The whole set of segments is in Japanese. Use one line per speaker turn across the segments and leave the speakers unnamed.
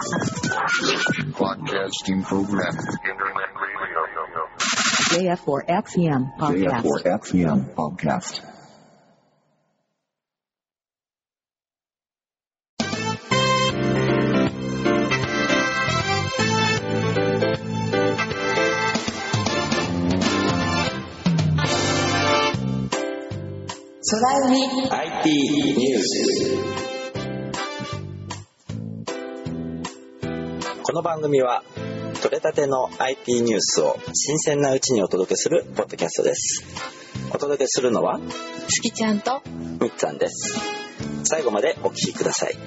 Broadcasting program.
JF4XEM podcast.
JF4XEM podcast.
空海
IT ニュース。この番組は取れたての IT ニュースを新鮮なうちにお届けするポッドキャストです。お届けするのは
すきちゃんと
みっつぁんです。最後までお聞きください。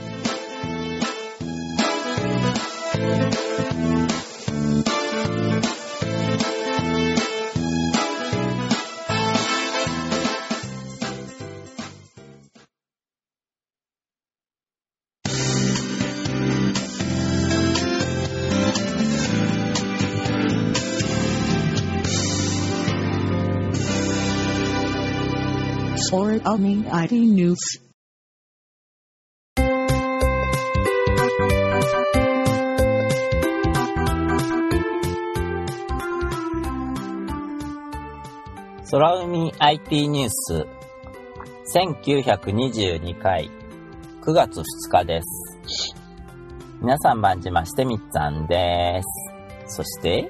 Or IT News.
空海 IT ニュース1922回9月2日です。皆さん番じましてみっつぁんです。そして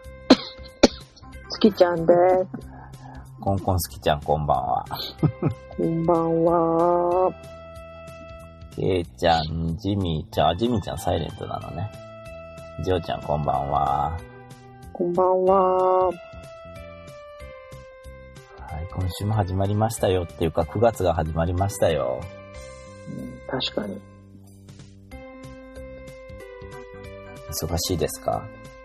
すきちゃんです。
コンコンすきちゃんこんばんは。
こんばんは。
けいちゃん、ジミーちゃん、ジミーちゃんサイレントなのね。ジョーちゃんこんばんは。
こんばんは。
はい、今週も始まりましたよっていうか9月が始まりましたよ。
確かに。
忙しいですか？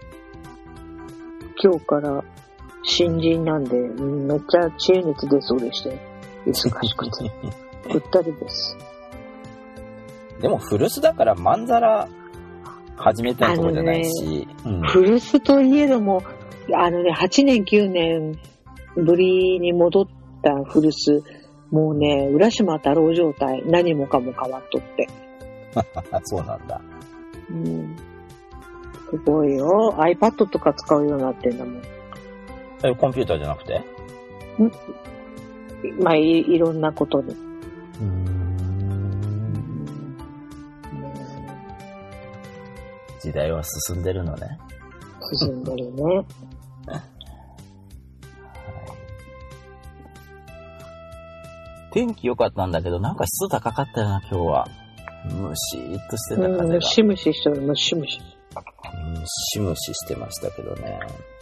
今日から新人なんで、めっちゃ知恵熱出そうでして、忙しくて。ぐったりです。
でも古巣だからまんざら始めたところじゃないし。
古巣といえども、8年9年ぶりに戻った古巣、もうね、浦島太郎状態、何もかも変わっとって。
そうなんだ。
すごいよ。iPad とか使うようになってんだもん。
コンピューターじゃなくて？
まあ、いろんなことで。
時代は進んでるのね。
進んでるね。
天気良かったんだけど、なんか湿度高かったよな、今日は。ムシーっとしてた風が。
ムシムシしてる、ムシムシ。
ムシムシしてましたけどね。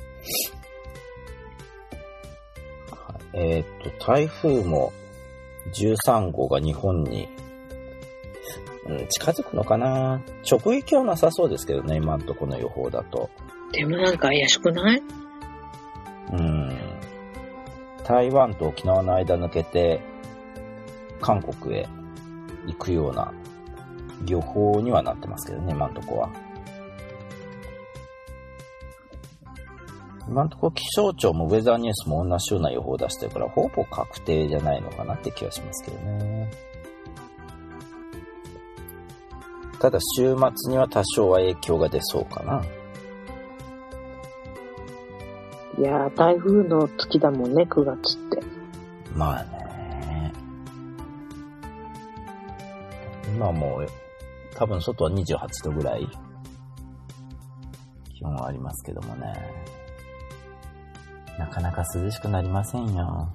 台風も13号が日本に、近づくのかな。直撃はなさそうですけどね、今のところの予報だと。
でもなんか怪しくない？
台湾と沖縄の間抜けて韓国へ行くような予報にはなってますけどね、今のところは。今のところ気象庁もウェザーニュースも同じような予報を出してるから、ほぼ確定じゃないのかなって気がしますけどね。ただ週末には多少は影響が出そうかな。
いやー、台風の月だもんね、9月って。
まあね。今もう多分外は28度ぐらい気温はありますけどもね。なかなか涼しくなりませんよ。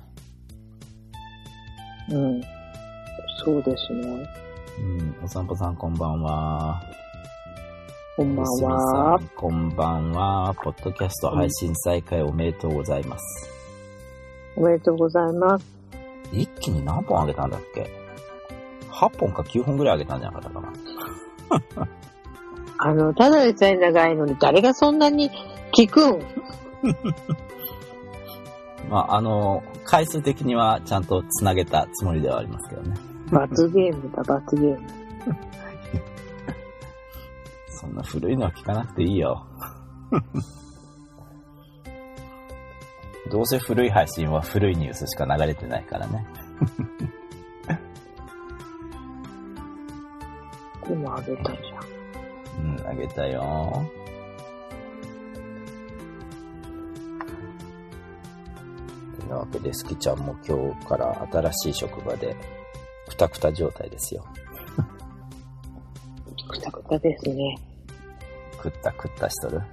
そうですね。
お散歩さんこんばんは。
こんばんは。
こんばんは。ポッドキャスト配信再開おめでとうございます。
おめでとうございます。
一気に何本あげたんだっけ？8本か9本ぐらいあげたんじゃなかったかな。
ただでさえ長いのに誰がそんなに聞くん？
まあ、回数的にはちゃんとつなげたつもりではありますけどね。
罰ゲームだ、罰ゲーム。
そんな古いのは聞かなくていいよ。どうせ古い配信は古いニュースしか流れてないからね。
でもあげたじゃん。
あげたよ。というわけで、スキちゃんも今日から新しい職場で、クタクタ状態ですよ。
くたくたですね。
クッタクッタしとる。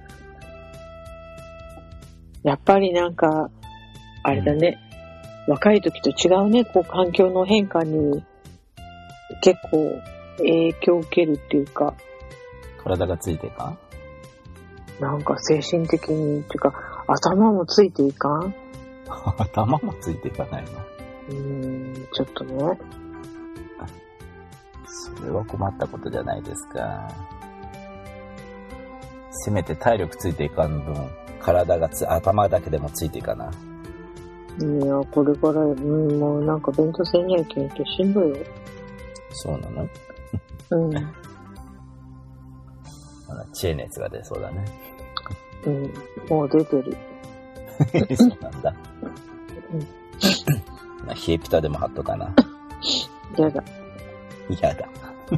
やっぱりなんか、あれだね。若い時と違うね。こう、環境の変化に結構影響を受けるっていうか、
体がついてか？
なんか精神的にっていうか、頭もついていかん？
頭もついていかないな。
ちょっとね。
それは困ったことじゃないですか。せめて体力ついていかん分、頭だけでもついていかな。
いや、これから、もうなんか勉強せんにゃいけんとしんどいよ。
そうなの？知恵熱が出そうだね。
もう出てる。
そうなんだ。冷えピタでも貼っとかな。
やだ。
やだ。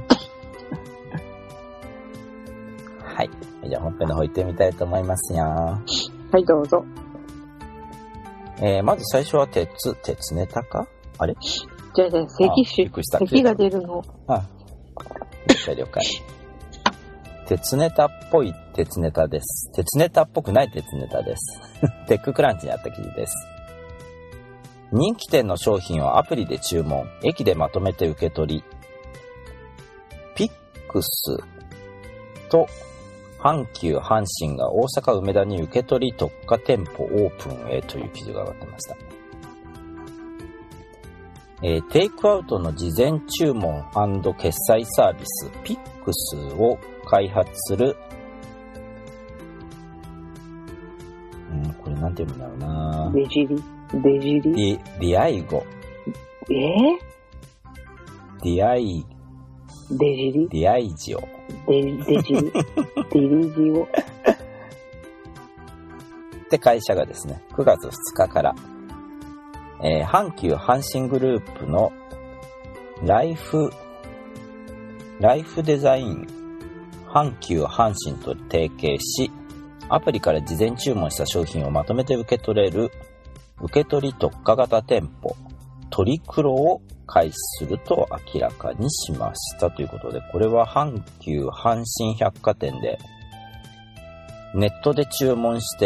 はい。じゃあ本編の方行ってみたいと思いますよ。
はい、どうぞ。
まず最初は鉄ネタか？あれ？
じゃあ、咳が出るの。
了解。鉄ネタっぽい鉄ネタです。鉄ネタっぽくない鉄ネタです。テッククランチにあった記事です。人気店の商品をアプリで注文、駅でまとめて受け取り、ピックスと阪急阪神が大阪梅田に受け取り特化店舗オープンへという記事が上がってました。テイクアウトの事前注文&決済サービスピックスを開発する、これなんて読むんだろうな。
デジリ
ディアイゴ。ディアイジオ。
デリジオ。
って会社がですね、9月2日から、阪急阪神グループのライフデザイン阪急阪神と提携し、アプリから事前注文した商品をまとめて受け取れる受け取り特化型店舗トリクロを開始すると明らかにしましたということで、これは阪急阪神百貨店でネットで注文して、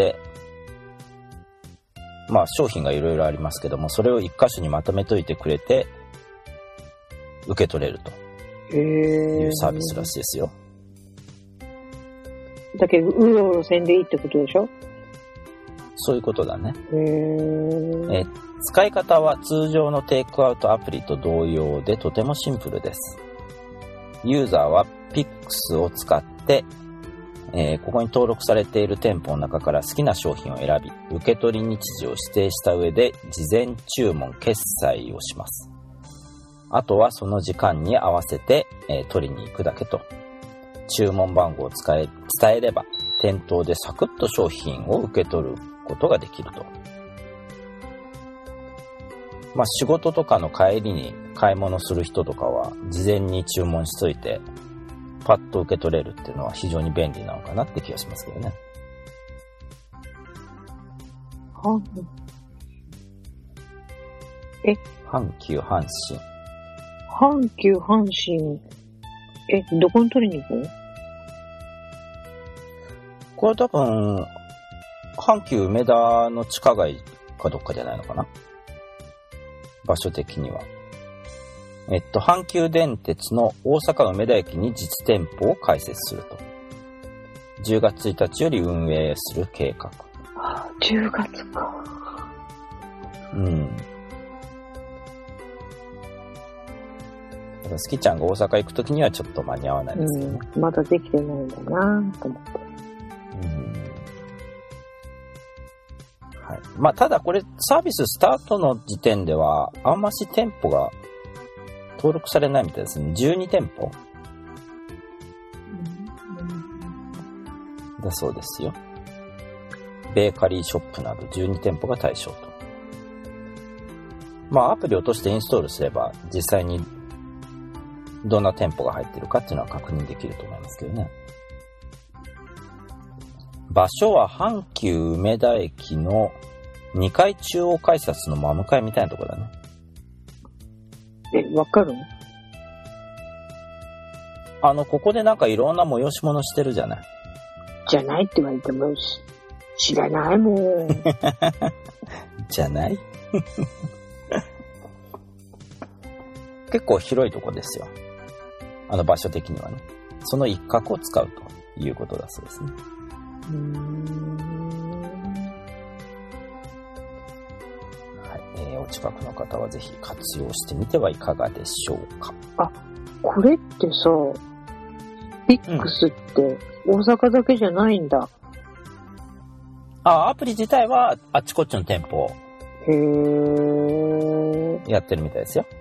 商品がいろいろありますけども、それを一箇所にまとめといてくれて受け取れるというサービスらしいですよ。
だけどうろうろせんでいいってことでしょ？
そういうことだね。使い方は通常のテイクアウトアプリと同様でとてもシンプルです。ユーザーは PIX を使って、ここに登録されている店舗の中から好きな商品を選び、受け取り日時を指定した上で事前注文決済をします。あとはその時間に合わせて、取りに行くだけと。注文番号を伝えれば店頭でサクッと商品を受け取ることができると。仕事とかの帰りに買い物する人とかは事前に注文しといてパッと受け取れるっていうのは非常に便利なのかなって気がしますけどね。阪急阪神。
阪急阪神。どこに取りに行くの？
これは多分阪急梅田の地下街かどっかじゃないのかな、場所的には。阪急電鉄の大阪梅田駅に実店舗を開設すると。10月1日より運営する計画。
10月か。
好きちゃんが大阪行くときにはちょっと間に合わないですけどね。
まだできてないんだなと思って。
はい。ただこれサービススタートの時点ではあんまし店舗が登録されないみたいですね。12店舗だそうですよ。ベーカリーショップなど12店舗が対象と。アプリを落としてインストールすれば実際にどんな店舗が入ってるかっていうのは確認できると思いますけどね。 場所は阪急梅田駅の2階中央改札の真向かいみたいなところだね。
わかるの？
ここでなんかいろんな催し物してるじゃない。
じゃないって言われても知らないもん。
じゃない結構広いとこですよ。場所的にはね。その一角を使うということだそうですね。はい、お近くの方はぜひ活用してみてはいかがでしょうか。
あ、これってさ、ピックスって大阪だけじゃないんだ。
アプリ自体はあっちこっちの店舗
へー。
やってるみたいですよ。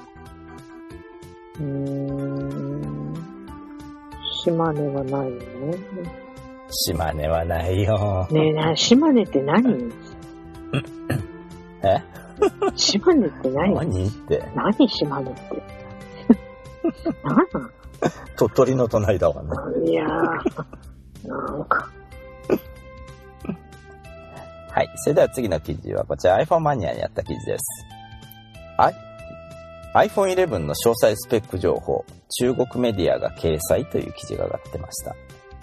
島根はないの？
島根はないよ。
ねえ、島根って何？
え？
島根って何？
何って。
何島根って。何なの？
鳥取の隣だわね。
いやー、なんか。
はい。それでは次の記事はこちら iPhone マニアにあった記事です。iPhone 11の詳細スペック情報、中国メディアが掲載という記事が上がってました。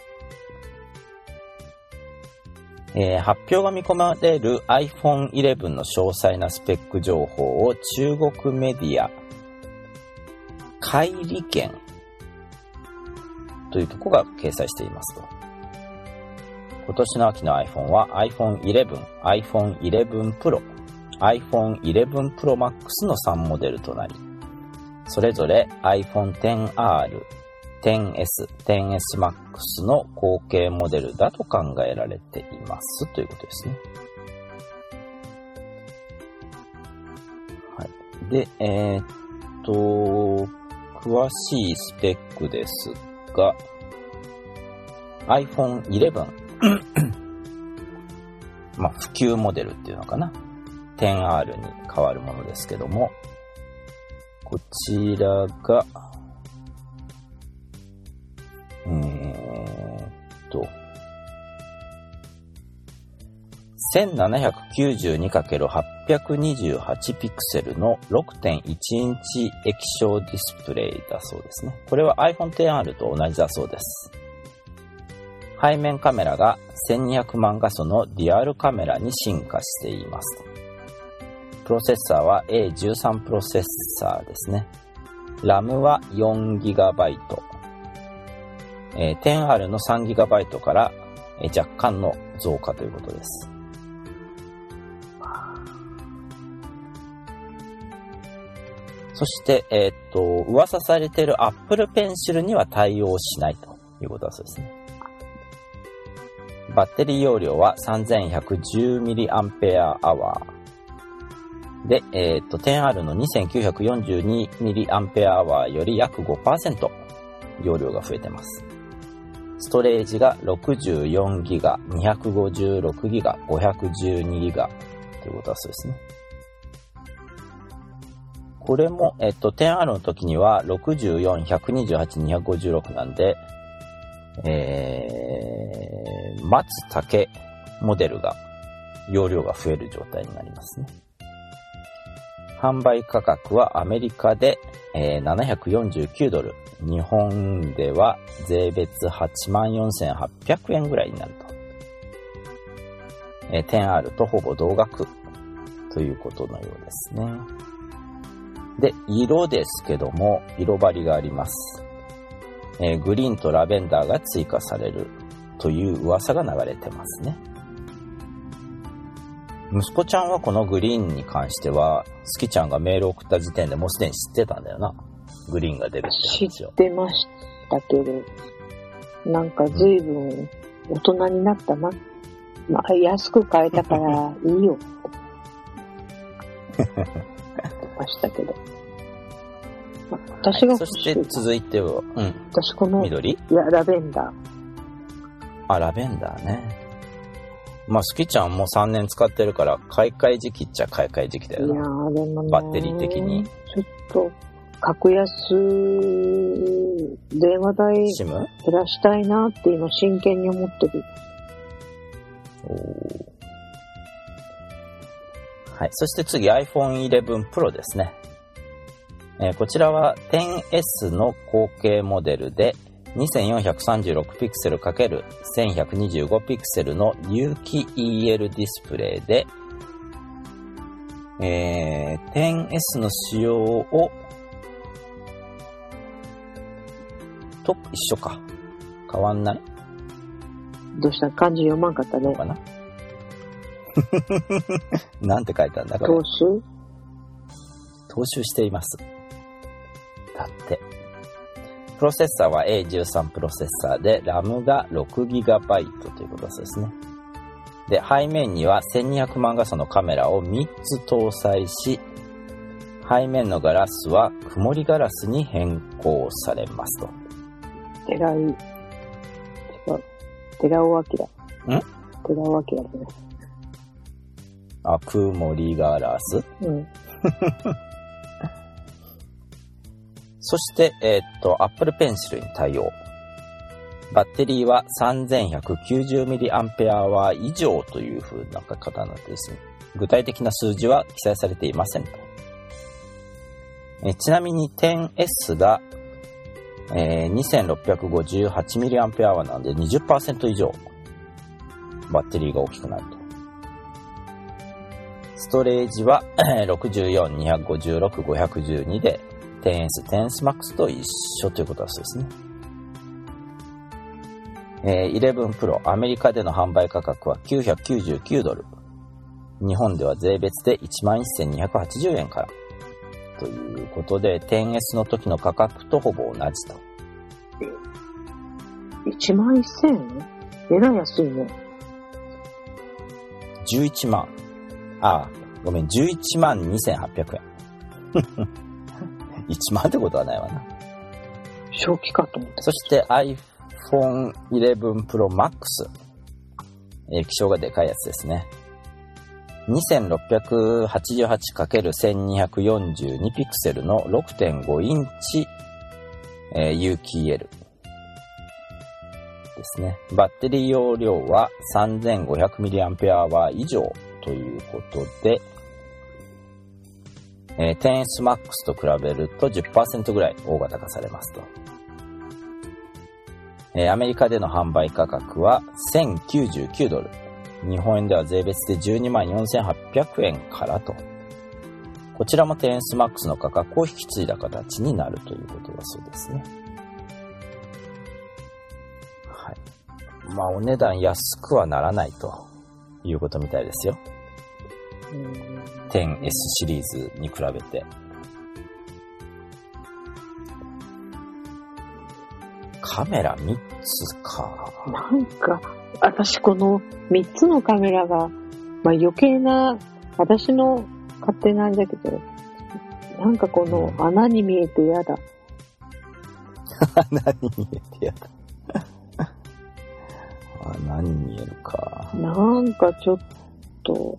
発表が見込まれる iPhone 11の詳細なスペック情報を中国メディア、海理研というところが掲載していますと。今年の秋の iPhone は iPhone 11、iPhone 11 Pro、iPhone 11 Pro Max の3モデルとなり、それぞれ iPhone XR、XS、XS Max の後継モデルだと考えられていますということですね。はい。で、詳しいスペックですが、iPhone 11まあ、普及モデルっていうのかな。10R に変わるものですけども、こちらが、1792×828 ピクセルの 6.1 インチ液晶ディスプレイだそうですね。これは iPhone XR と同じだそうです。背面カメラが1200万画素のデュアルカメラに進化しています。プロセッサーは A13 プロセッサーですね。RAM は 4GB。10R の 3GB から若干の増加ということです。そして、噂されている Apple Pencil には対応しないということだそうですね。バッテリー容量は 3110mAh。で、10R の 2942mAh より約 5% 容量が増えてます。ストレージが 64GB、256GB、512GB ということだそうですね。これも、10R の時には64、128、256なんで、松竹モデルが容量が増える状態になりますね。販売価格はアメリカで、749ドル、日本では税別84,800円ぐらいになると。10R とほぼ同額ということのようですね。で、色ですけども、色張りがあります。グリーンとラベンダーが追加されるという噂が流れてますね。息子ちゃんはこのグリーンに関しては、スキちゃんがメールを送った時点でもうすでに知ってたんだよな。グリーンが出るって話を。
知ってましたけど、なんか随分大人になったな。まあ、安く買えたからいいよって言ってましたけど。まあ、私が欲しい、
そして続いては、
私この
緑？
いや、ラベンダー。
あ、ラベンダーね。まあ、スキちゃんも3年使ってるから、買い替え時期っちゃ買い替え時期だよな。
いやー、でもね。
バッテリー的に。
ちょっと、格安、電話代
シム？
減らしたいなって今真剣に思ってる。
はい。そして次 iPhone 11 Pro ですね。こちらは 10S の後継モデルで2436ピクセル ×1125 ピクセルの有機 EL ディスプレイで、10S の仕様をと一緒か。変わんない？
どうした？漢字読まんかったね。
かななんて書いてあるんだこれ。踏襲しています。だって。プロセッサーは A13 プロセッサーで RAM が 6GB ということですね。で、背面には1200万画素のカメラを3つ搭載し、背面のガラスは曇りガラスに変更されますと。
寺尾明。寺尾明ね。
あ、曇りガラス？
うん。
そして、Apple Pencil に対応。バッテリーは 3190mAh 以上という風な書き方になってですね。具体的な数字は記載されていませんと。ちなみに 10S が、2658mAh なので 20% 以上バッテリーが大きくなると。ストレージは64、256、512で 10S、10S Max と一緒ということだそうですね。11 Pro アメリカでの販売価格は$999。日本では税別で 11,280 円からということで 10S の時の価格とほぼ同じと。
11,000円？えらい安いね。
11万。ごめん、112,800円。1万ってことはないわな。
正気かと思って。
そして iPhone 11 Pro Max。気象がでかいやつですね。2688×1242 ピクセルの 6.5 インチ、有機 EL ですね。バッテリー容量は 3500mAh 以上ということで、10S Max と比べると 10% ぐらい大型化されますと。アメリカでの販売価格は$1,099。日本円では税別で 124,800 円からと。こちらも 10S Max の価格を引き継いだ形になるということだそうですね。はい。まあお値段安くはならないということみたいですよ。10S シリーズに比べて。カメラ3つか。
なんか、私この3つのカメラが、まあ余計な、私の勝手なんだけど、なんかこの穴に見えて嫌だ。
穴に見えて嫌だ。穴に見えるか。
なんかちょっと、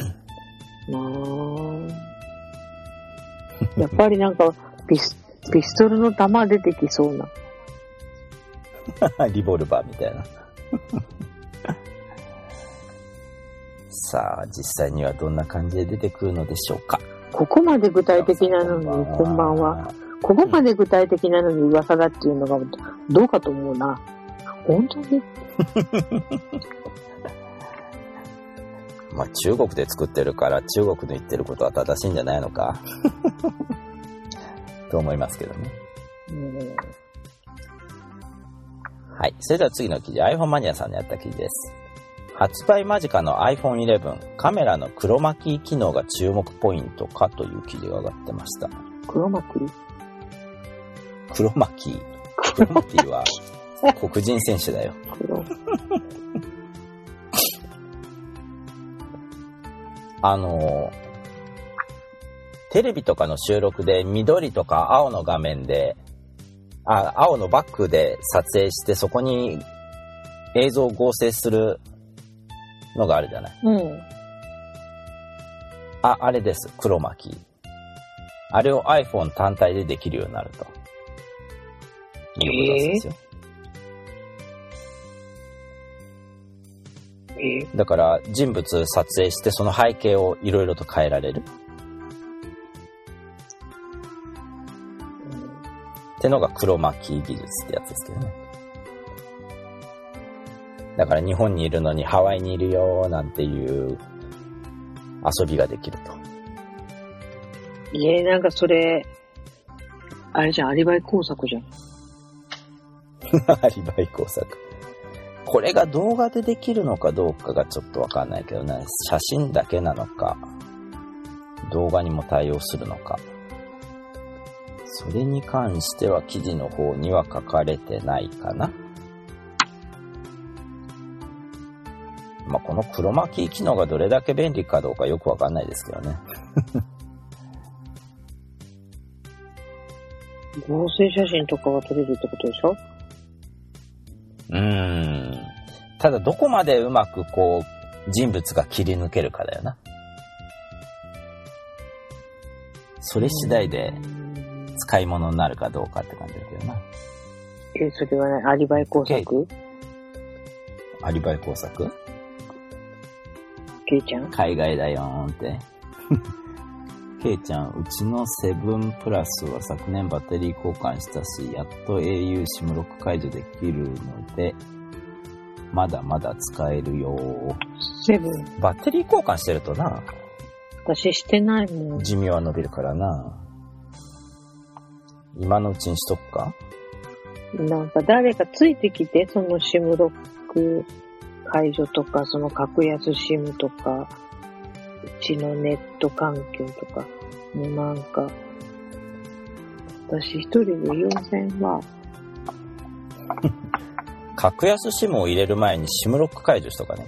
やっぱりなんかピストルの弾出てきそうな。
リボルバーみたいな。さあ、実際にはどんな感じで出てくるのでしょうか。
ここまで具体的なのに、こんばんは。ここまで具体的なのに噂だっていうのがどうかと思うな。本当に
まあ中国で作ってるから中国の言ってることは正しいんじゃないのかと思いますけどね。はい。それでは次の記事、iPhone マニアさんのやった記事です。発売間近の iPhone 11、カメラの黒巻き機能が注目ポイントかという記事が上がってました。
黒巻き
は黒人選手だよ。テレビとかの収録で緑とか青の画面で、青のバックで撮影してそこに映像を合成するのがあるじゃない。あれです。黒巻き。あれを iPhone 単体でできるようになると。いうことですよ。 だから人物撮影してその背景をいろいろと変えられる。ってのが黒巻技術ってやつですけどね。だから日本にいるのにハワイにいるよなんていう遊びができると。
なんかそれ、あれじゃん、アリバイ工作じゃん。
アリバイ工作。これが動画でできるのかどうかがちょっとわかんないけどね。写真だけなのか、動画にも対応するのか。それに関しては記事の方には書かれてないかな。まあ、この黒巻き機能がどれだけ便利かどうかよくわかんないですけどね。
合成写真とかが撮れるってことでしょ？
ただどこまでうまくこう人物が切り抜けるかだよな。それ次第で使い物になるかどうかって感じだけどな。
それはね、アリバイ工作？
アリバイ工作？
ケイちゃん？
海外だよーんって。ケイちゃん、うちのセブンプラスは昨年バッテリー交換したし、やっと au シムロック解除できるので、まだまだ使えるよ。
セブン？
バッテリー交換してるとな。
私してないもん。
寿命は伸びるからな。今のうちにしとくか？
なんか誰かついてきて、そのシムロック解除とか、その格安シムとか、うちのネット環境とか、もうなんか、私一人で4000は。
格安シムを入れる前にシムロック解除しとかね。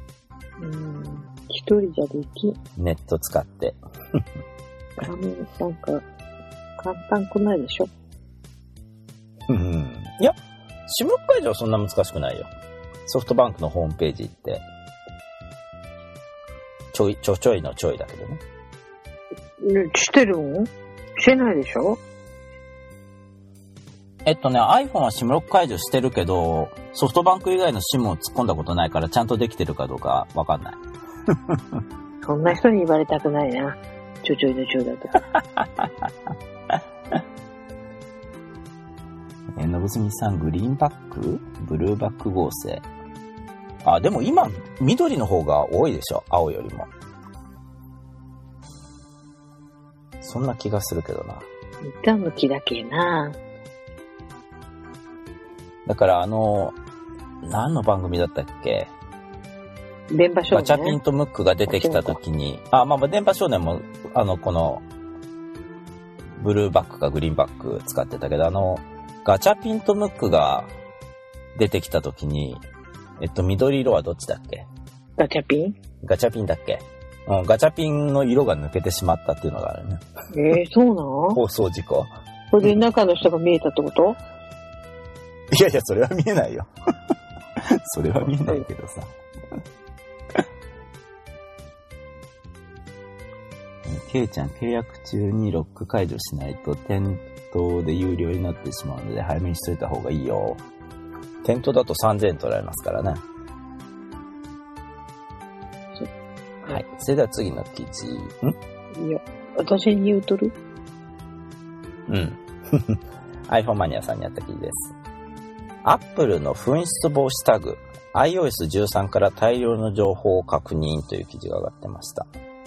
一人じゃできん。
ネット使って。
なんか、簡単くないでしょ？
いや、シムロック解除はそんな難しくないよ。ソフトバンクのホームページ行って、ちょいのちょいだけどね。
してるん？してないでしょ
？iPhone はシムロック解除してるけど、ソフトバンク以外のシムを突っ込んだことないからちゃんとできてるかどうかわかんない。
そんな人に言われたくないな。ちょいのちょいだと。
のぶすみさん、グリーンバック？ブルーバック合成。でも今、緑の方が多いでしょ？青よりも。そんな気がするけどな。
板向きだけな。
だから何の番組だったっけ？
電波少年。
ガチャピンとムックが出てきた時に、電波少年も、この、ブルーバックかグリーンバック使ってたけど、ガチャピンとムックが出てきた時に、緑色はどっちだっけ？
ガチャピン？
ガチャピンだっけ？ガチャピンの色が抜けてしまったっていうのがあるね。
そうなの？
放送事故。
これで中の人が見えたってこと？
いや、それは見えないよ。それは見えないけどさ。ケイちゃん、契約中にロック解除しないと店頭で有料になってしまうので早めにしといた方がいいよ。店頭だと3000円取られますからね。はい。それでは次の記事。
いや、私に言うとる？
iPhone マニアさんにあった記事です。Apple の紛失防止タグ、iOS13 から大量の情報を確認という記事が上がってました。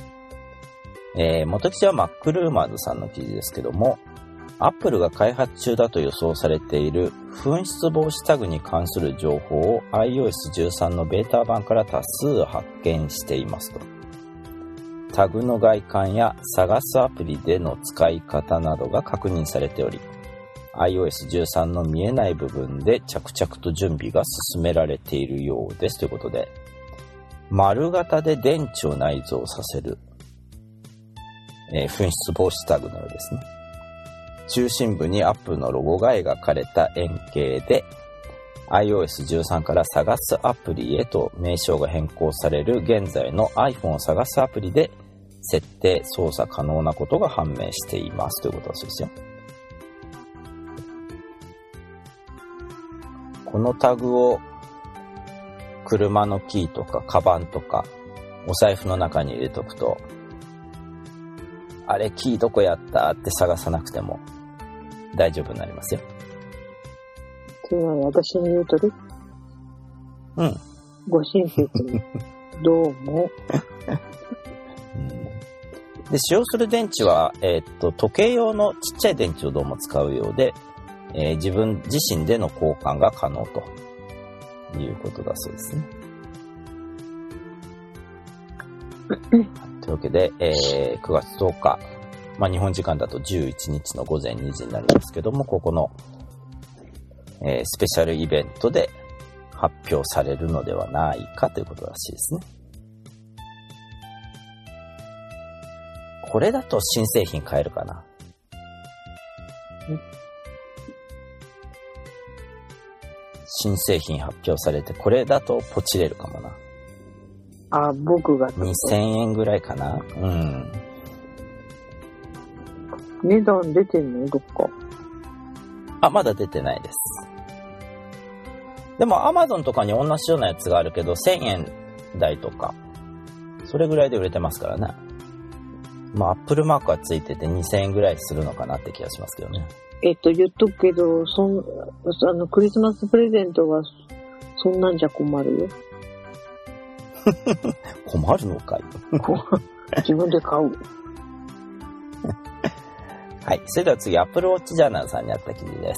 元記事は MacRumors さんの記事ですけども、Apple が開発中だと予想されている紛失防止タグに関する情報を iOS13 のベータ版から多数発見していますと。タグの外観や探すアプリでの使い方などが確認されており、iOS13 の見えない部分で着々と準備が進められているようですということで、丸型で電池を内蔵させる、紛失防止タグのようですね。中心部に Apple のロゴが描かれた円形で iOS13 から探すアプリへと名称が変更される現在の iPhone を探すアプリで設定操作可能なことが判明していますということだそうですよ。このタグを車のキーとかカバンとかお財布の中に入れとくと、あれキーどこやったって探さなくても大丈夫になりますよ。
つまり私に言うとる？
うん。
ご親切に。どうも。
で、使用する電池は、時計用のちっちゃい電池をどうも使うようで、自分自身での交換が可能ということだそうですね。というわけで、9月10日、日本時間だと11日の午前2時になるんですけども、ここの、スペシャルイベントで発表されるのではないかということらしいですね。これだと新製品買えるかな？新製品発表されて、これだとポチれるかもな。
あ、僕が。
2000円ぐらいかな？うん。
値段出てんの？どっか。
あ、まだ出てないです。でも Amazon とかに同じようなやつがあるけど、1000円台とか、それぐらいで売れてますからね。Apple マークがついてて2000円ぐらいするのかなって気がしますけどね。
言っとくけど、クリスマスプレゼントがそんなんじゃ困るよ。
困るのかい。
自分で買う。
はい。それでは次、Apple Watch ジャーナルさんにあった記事です。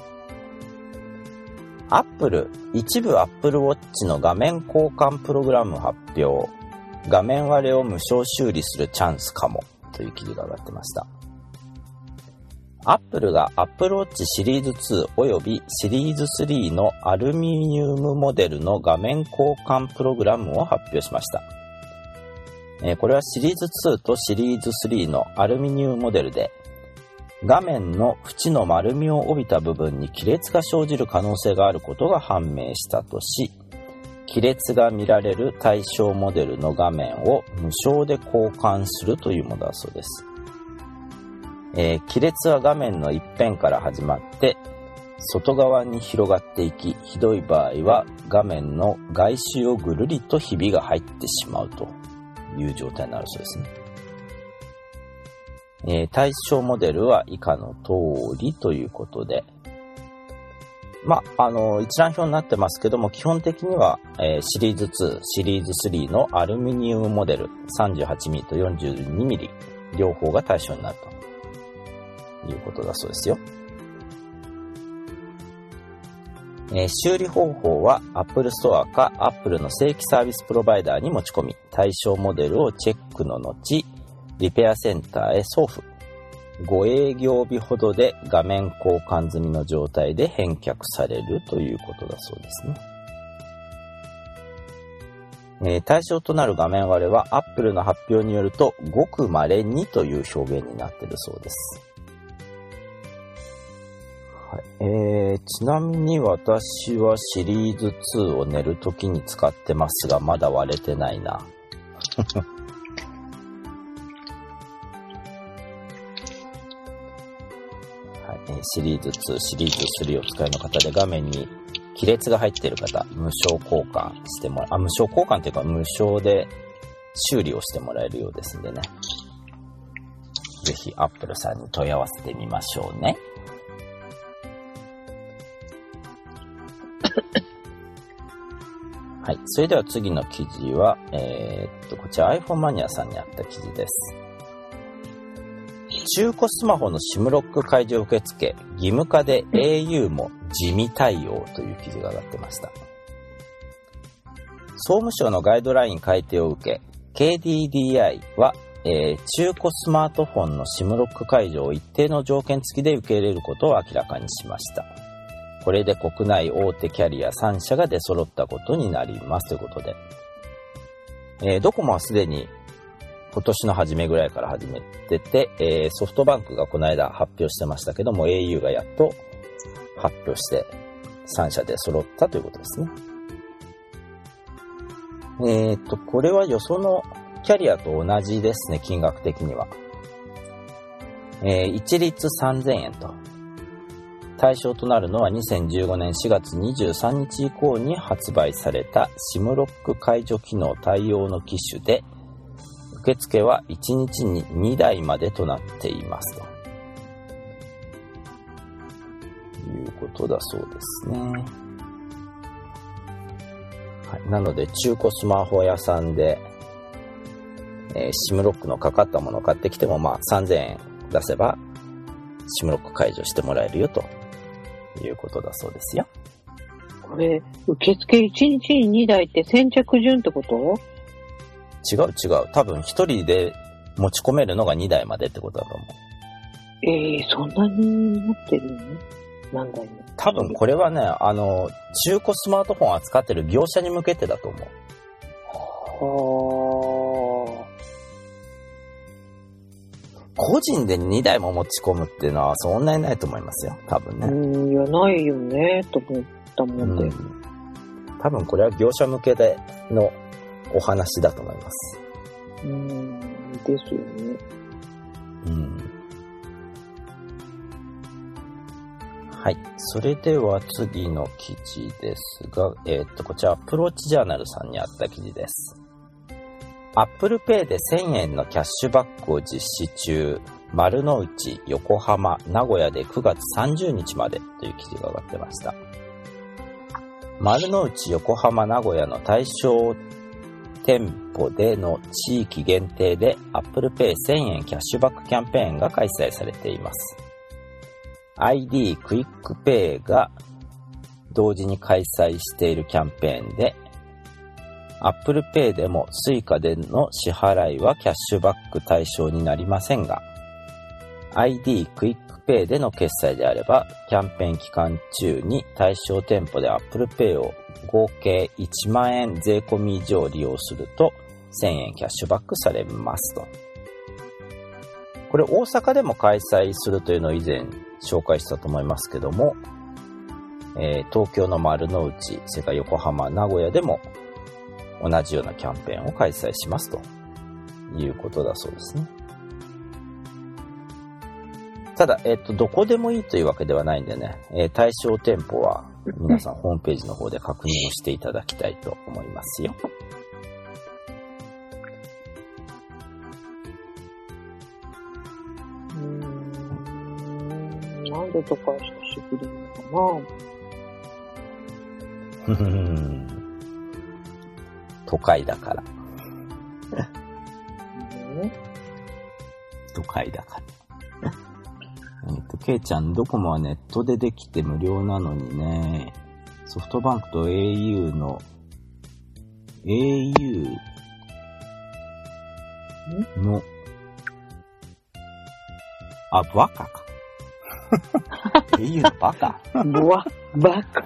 一部 Apple Watch の画面交換プログラム発表。画面割れを無償修理するチャンスかもという記事が上がってました。Apple が Apple Watch シリーズ2およびシリーズ3のアルミニウムモデルの画面交換プログラムを発表しました。これはシリーズ2とシリーズ3のアルミニウムモデルで、画面の縁の丸みを帯びた部分に亀裂が生じる可能性があることが判明したとし、亀裂が見られる対象モデルの画面を無償で交換するというものだそうです。亀裂は画面の一辺から始まって外側に広がっていき、ひどい場合は画面の外周をぐるりとひびが入ってしまうという状態になるそうですね。対象モデルは以下の通りということで、一覧表になってますけども、基本的には、シリーズ2、シリーズ3のアルミニウムモデル 38mm と 42mm 両方が対象になるということだそうですよ。修理方法は Apple Store か Apple の正規サービスプロバイダーに持ち込み、対象モデルをチェックの後、リペアセンターへ送付。5営業日ほどで画面交換済みの状態で返却されるということだそうですね。対象となる画面割れは Apple の発表によるとごく稀にという表現になっているそうです。はい、ちなみに私はシリーズ2を寝るときに使ってますが、まだ割れてないな。シリーズ2、シリーズ3を使いの方で画面に亀裂が入っている方、無償交換してもら無償交換というか無償で修理をしてもらえるようですんでね。ぜひ Apple さんに問い合わせてみましょうね。はい。それでは次の記事は、こちら iPhone マニアさんにあった記事です。中古スマホの SIM ロック解除受付、義務化で au も地味対応という記事が上がってました。総務省のガイドライン改定を受け、KDDI は、中古スマートフォンの SIM ロック解除を一定の条件付きで受け入れることを明らかにしました。これで国内大手キャリア3社が出揃ったことになりますということで、ドコモはすでに今年の初めぐらいから始めてて、ソフトバンクがこの間発表してましたけども、au がやっと発表して3社で揃ったということですね。これはよそのキャリアと同じですね、金額的には。一律3000円と対象となるのは2015年4月23日以降に発売された SIM ロック解除機能対応の機種で、受付は1日に2台までとなっていますということだそうですね。はい、なので中古スマホ屋さんで、SIM ロックのかかったものを買ってきても、3000円出せば SIM ロック解除してもらえるよということだそうですよ。
これ、受付1日に2台って先着順ってこと？
違う。多分一人で持ち込めるのが2台までってことだと思う。
そんなに持ってるの？何台も。
多分これはね、中古スマートフォンを扱ってる業者に向けてだと思う。
はあ。
個人で2台も持ち込むっていうのはそんなにないと思いますよ。多分ね。
いや、ないよね、と思ったもんで。
多分これは業者向けでのお話だと思います。
ですよね。
はい。それでは次の記事ですが、こちらアプローチジャーナルさんにあった記事です。Apple Pay で1000円のキャッシュバックを実施中、丸の内、横浜、名古屋で9月30日までという記事が上がってました。丸の内、横浜、名古屋の対象店舗での地域限定で Apple Pay 1000円キャッシュバックキャンペーンが開催されています。ID クイックペイが同時に開催しているキャンペーンで、Apple Pay でも Suica での支払いはキャッシュバック対象になりませんが、ID クイックペイでの決済であれば、キャンペーン期間中に対象店舗で Apple Pay を合計1万円税込み以上利用すると1000円キャッシュバックされますと。これ大阪でも開催するというのを以前紹介したと思いますけども、東京の丸の内、それから横浜、名古屋でも同じようなキャンペーンを開催しますということだそうですね。ただ、どこでもいいというわけではないんでね、対象店舗は皆さんホームページの方で確認をしていただきたいと思いますよ。
なんでとか久しぶりなのかな。
都会だから。都会だから。ケイちゃん、ドコモはネットでできて無料なのにね、ソフトバンクと au の、au の、バカか。au のバカ
バカ。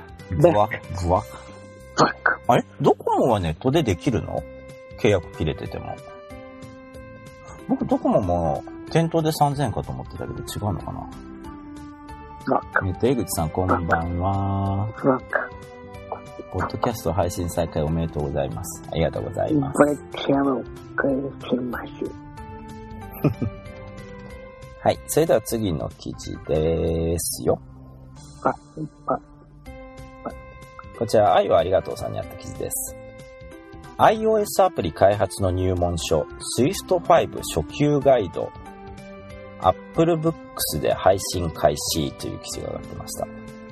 あれドコモはネットでできるの？契約切れてても。僕、ドコモも店頭で3000円かと思ってたけど違うのかな？江口さんこんばんは。ポッドキャスト配信再開おめでとうございます。ありがとうございます。はい。それでは次の記事ですよ。こちら、愛はありがとうさんにあった記事です。iOS アプリ開発の入門書、Swift5 初級ガイド、Apple Books で配信開始という記事が上がってました。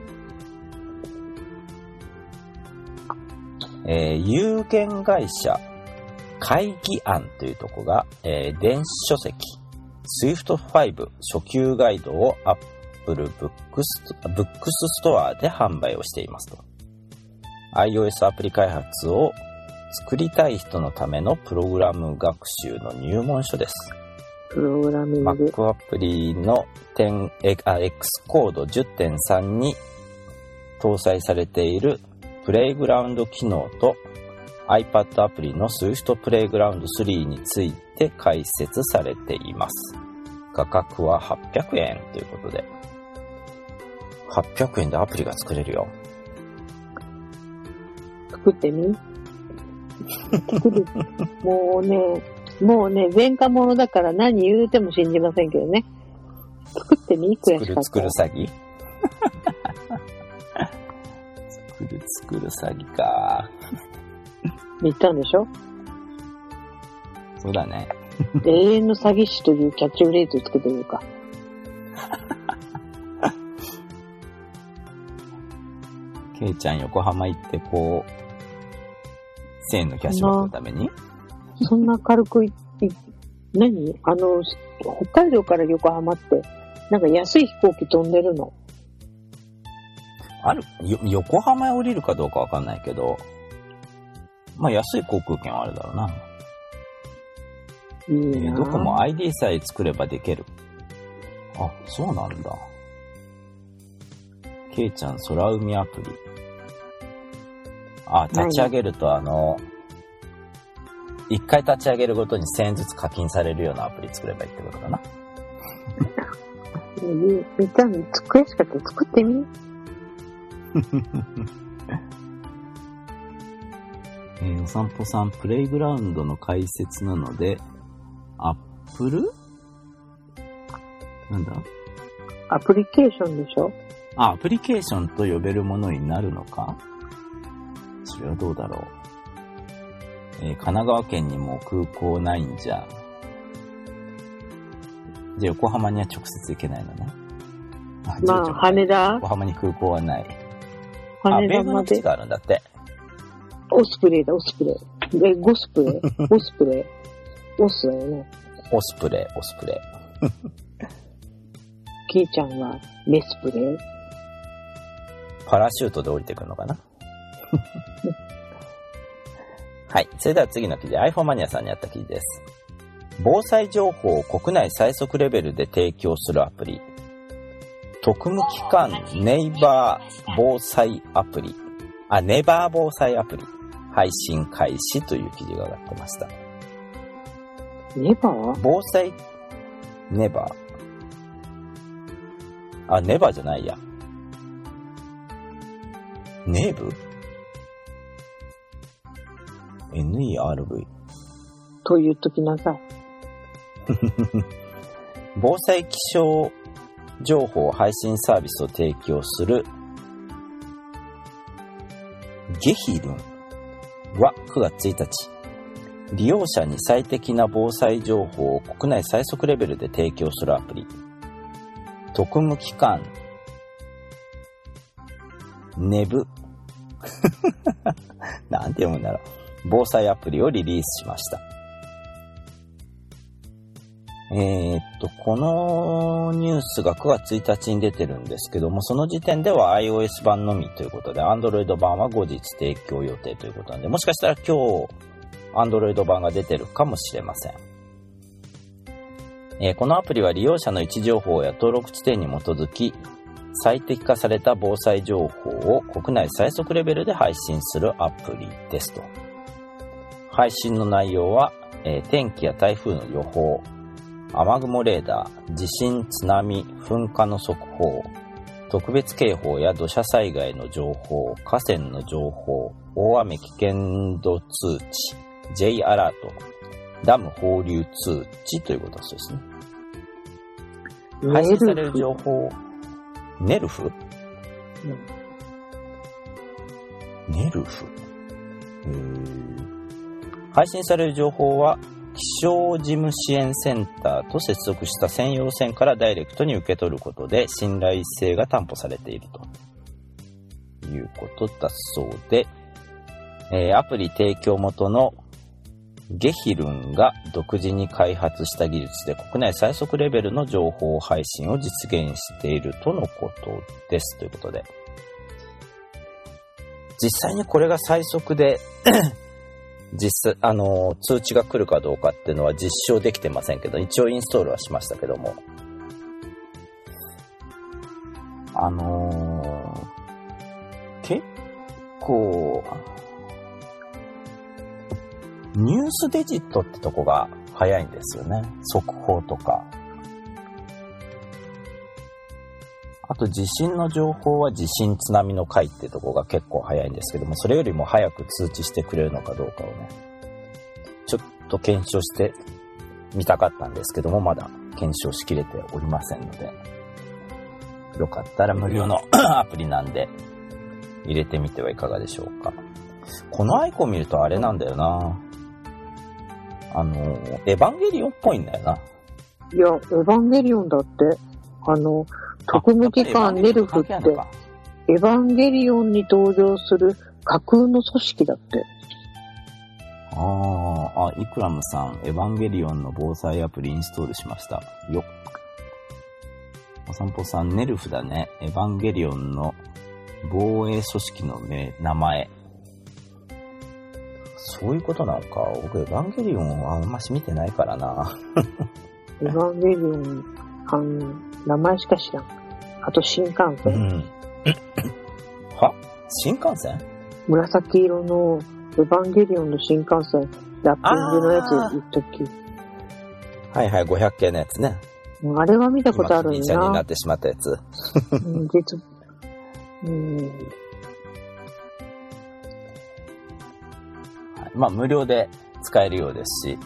有限会社会議案というとこが、電子書籍 Swift5 初級ガイドを Apple Books Store で販売をしていますと。iOS アプリ開発を作りたい人のためのプログラム学習の入門書です。
プログラミング。
Mac アプリのX コード 10.3 に搭載されているプレイグラウンド機能と iPad アプリの Swift プレイグラウンド3について解説されています。価格は800円ということで、800円でアプリが作れるよ。
作ってみもうね、前科者だから何言うても信じませんけどね。作ってみ？悔しかった。
作る詐欺クル詐欺か。
言ったんでしょ？
そうだね。
永遠の詐欺師というキャッチフレーズをつけてみるか。
ケイちゃん横浜行ってこう、1000円のキャッシュバックのために
そんな軽く何？北海道から横浜って、なんか安い飛行機飛んでるの？
横浜へ降りるかどうかわかんないけど、まあ安い航空券はあるだろうな。
いいな。
どこも ID さえ作ればできる。あ、そうなんだ。ケイちゃん空海アプリ。あ、立ち上げると一回立ち上げるごとに1000円ずつ課金されるようなアプリ作ればいいってことかな。
みたん悔しかったら作ってみ。
お散歩さん、プレイグラウンドの解説なので、アップル？なんだ？
アプリケーションでしょ？
アプリケーションと呼べるものになるのか？それはどうだろう。神奈川県にも空港ないんじゃ。で、横浜には直接行けないのね。
まあ、羽田？
横浜に空港はない。
羽田まで。
米軍の基地があるんだって。
オスプレイだ、オスプレイ。ゴスプレイオスプレイ。オスだよね。
オスプレイ、オスプレイ。
キーちゃんはメスプレイ。
パラシュートで降りてくるのかな。はい。それでは次の記事、iPhone マニアさんにあった記事です。防災情報を国内最速レベルで提供するアプリ。特務機関ネイバー防災アプリ。ネバー防災アプリ。配信開始という記事が上がってました。
ネバー？
防災、ネバー。ネバーじゃないや。ネーブ？ NERV。
と言っときなさい。
防災気象情報配信サービスを提供するゲヒルンは9月1日、利用者に最適な防災情報を国内最速レベルで提供するアプリ、特務機関ネブなんて読むんだろう、防災アプリをリリースしました。このニュースが9月1日に出てるんですけども、その時点では iOS 版のみということで、Android 版は後日提供予定ということなんで、もしかしたら今日 Android 版が出てるかもしれません。このアプリは利用者の位置情報や登録地点に基づき、最適化された防災情報を国内最速レベルで配信するアプリですと。配信の内容は、天気や台風の予報、雨雲レーダー、地震、津波、噴火の速報、特別警報や土砂災害の情報、河川の情報、大雨危険度通知、J アラート、ダム放流通知ということだそうですね。配信される情報、ネルフ？ネルフ？配信される情報は、気象事務支援センターと接続した専用線からダイレクトに受け取ることで信頼性が担保されているということだそうで、アプリ提供元のゲヒルンが独自に開発した技術で国内最速レベルの情報配信を実現しているとのことですということで、実際にこれが最速で通知が来るかどうかっていうのは実証できてませんけど、一応インストールはしましたけども、結構ニュースデジットってとこが早いんですよね。速報とか、あと地震の情報は地震津波の回ってとこが結構早いんですけども、それよりも早く通知してくれるのかどうかをね、ちょっと検証してみたかったんですけども、まだ検証しきれておりませんので、よかったら無料のアプリなんで入れてみてはいかがでしょうか。このアイコン見るとあれなんだよな。エヴァンゲリオンっぽいんだよな。
いや、エヴァンゲリオンだって、特務機関ネルフって、エヴァンゲリオンに登場する架空の組織だって。
イクラムさん、エヴァンゲリオンの防災アプリインストールしました。よっ。お散歩さん、ネルフだね。エヴァンゲリオンの防衛組織の名前。そういうことなのか。僕、エヴァンゲリオンはあんまし見てないからな。
エヴァンゲリオン、名前しか知らん。あと、新幹線。
は？新幹線？
紫色のエヴァンゲリオンの新幹線、ラッピングのやつ言っとき。
はいはい、500系のやつね。
あれは見たことあるんだな。
今、ちゃんになってしまったやつ。まあ、無料で使えるようですし、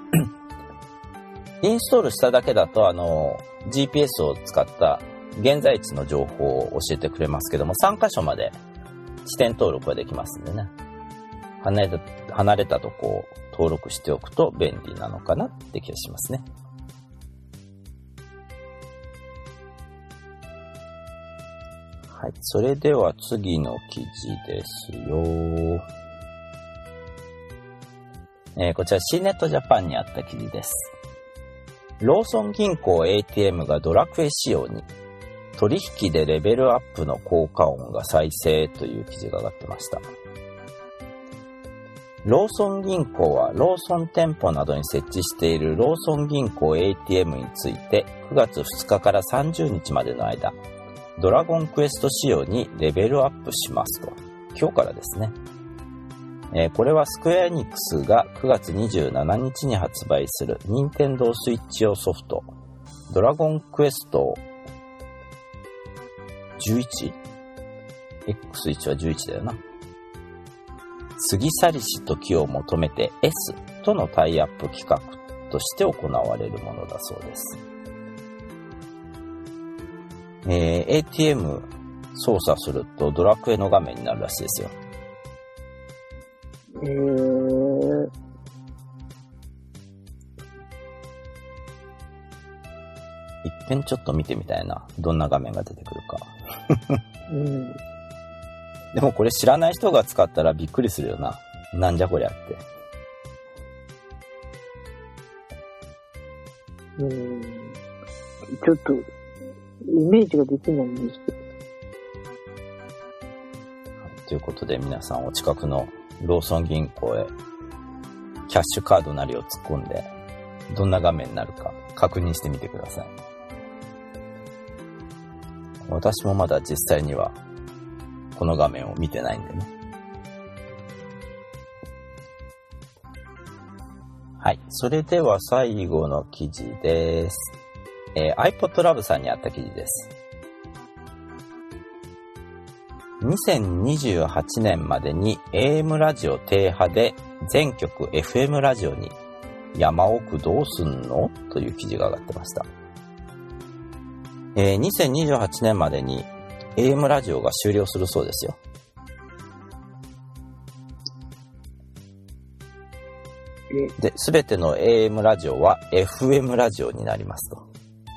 インストールしただけだと、GPS を使った現在地の情報を教えてくれますけども、3カ所まで地点登録ができますんでね。離れたとこを登録しておくと便利なのかなって気がしますね。はい。それでは次の記事ですよ。こちら C ネットジャパンにあった記事です。ローソン銀行 ATM がドラクエ仕様に、取引でレベルアップの効果音が再生という記事が上がってました。ローソン銀行はローソン店舗などに設置しているローソン銀行 ATM について9月2日から30日までの間、ドラゴンクエスト仕様にレベルアップしますと。今日からですね。これはスクエアエニックスが9月27日に発売する任天堂スイッチ用ソフト、ドラゴンクエスト 11?X1 は11だよな。過ぎ去りし時を求めて S とのタイアップ企画として行われるものだそうです。ATM 操作するとドラクエの画面になるらしいですよ。一遍ちょっと見てみたいな。どんな画面が出てくるか。でもこれ知らない人が使ったらびっくりするよな。なんじゃこりゃって。
ちょっと、イメージができないんですけど。
ということで皆さんお近くのローソン銀行へキャッシュカードなりを突っ込んで、どんな画面になるか確認してみてください。私もまだ実際にはこの画面を見てないんでね。はい。それでは最後の記事です。iPodLab さんにあった記事です。2028年までに AM ラジオ低波で全局 FM ラジオに山奥どうすんのという記事が上がってました。2028年までに AM ラジオが終了するそうですよ。で、すべての AM ラジオは FM ラジオになりますと。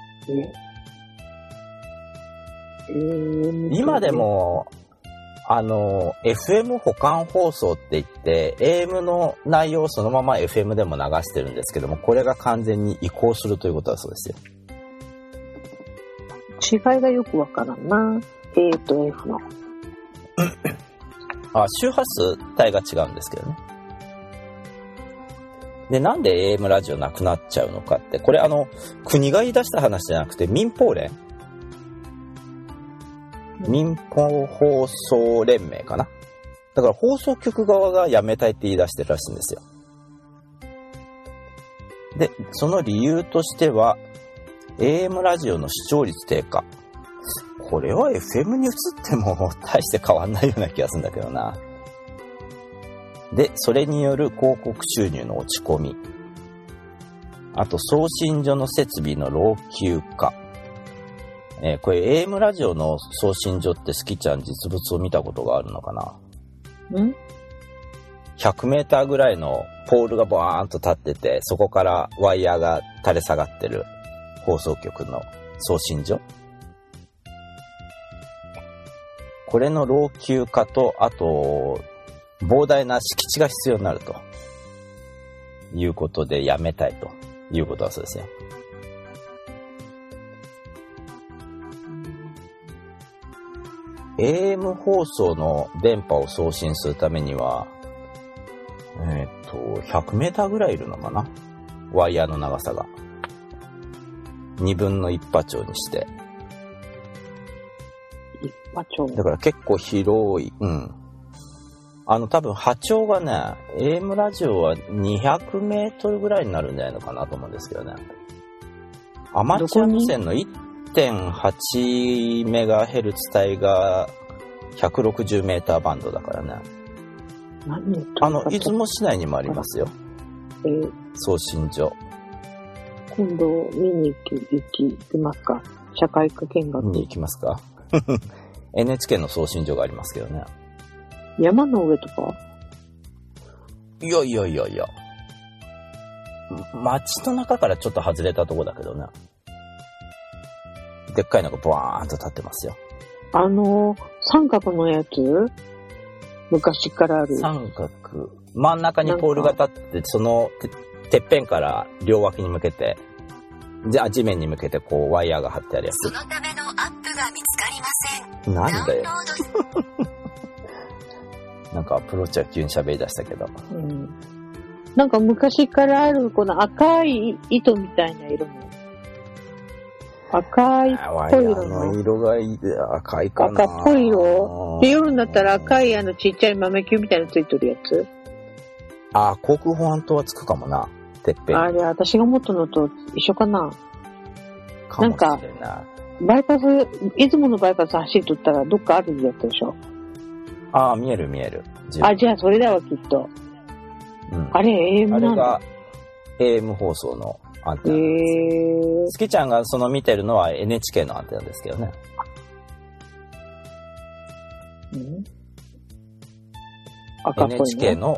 今でも、FM 保管放送って言って、AM の内容をそのまま FM でも流してるんですけども、これが完全に移行するということだそうですよ。
違いがよくわからんな。A と F の。
周波数帯が違うんですけどね。で、なんで AM ラジオなくなっちゃうのかって、これ国が言い出した話じゃなくて民放連、民放放送連盟かな。だから放送局側がやめたいって言い出してるらしいんですよ。で、その理由としては、AM ラジオの視聴率低下。これは FM に移っても大して変わんないような気がするんだけどな。で、それによる広告収入の落ち込み。あと、送信所の設備の老朽化。 これ AM ラジオの送信所ってスキちゃん実物を見たことがあるのかな。100メーターぐらいのポールがボワーンと立ってて、そこからワイヤーが垂れ下がってる放送局の送信所。これの老朽化と、あと膨大な敷地が必要になるということでやめたいということはそうですね。AM 放送の電波を送信するためには、100メーターぐらいいるのかな、ワイヤーの長さが。2分の1波長にして。
1波長。
だから結構広い。多分波長がね、AM ラジオは200メートルぐらいになるんじゃないのかなと思うんですけどね。アマチュア無線の 1.8 メガヘルツ帯が160メーターバンドだからね。出雲市内にもありますよ。送信所。
今度見に行きますか？社会科見学。
見に行きますか？NHK の送信所がありますけどね。
山の上とか？
いや。街の中からちょっと外れたとこだけどね。でっかいのがブワーンと立ってますよ。
三角のやつ？昔からある。
三角。真ん中にポールが立って、そのてっぺんから両脇に向けて、地面に向けてこうワイヤーが張ってあるやつ。
そのためのアップが見つかりません。
なんだよ。なんかアプローチは急に喋り出したけど。
なんか昔からあるこの赤い糸みたいな色の。赤いっぽい色の。
色が赤いかな。
赤っぽい色で、夜になったら赤いちっちゃい豆球みたいなのついてるやつ。
航空保安塔はつくかもな。てっぺん。
あれ、私が持ったのと一緒かな。
かもしれない。
バイパス、出雲のバイパス走っとったらどっかあるやつでしょ。
見える。
じゃあそれだわ、きっと。あれ、AM なんだ。あれが
AM 放送のアンテナです。スキちゃんがその見てるのは NHK のアンテナですけどね。赤っぽいね。NHK の、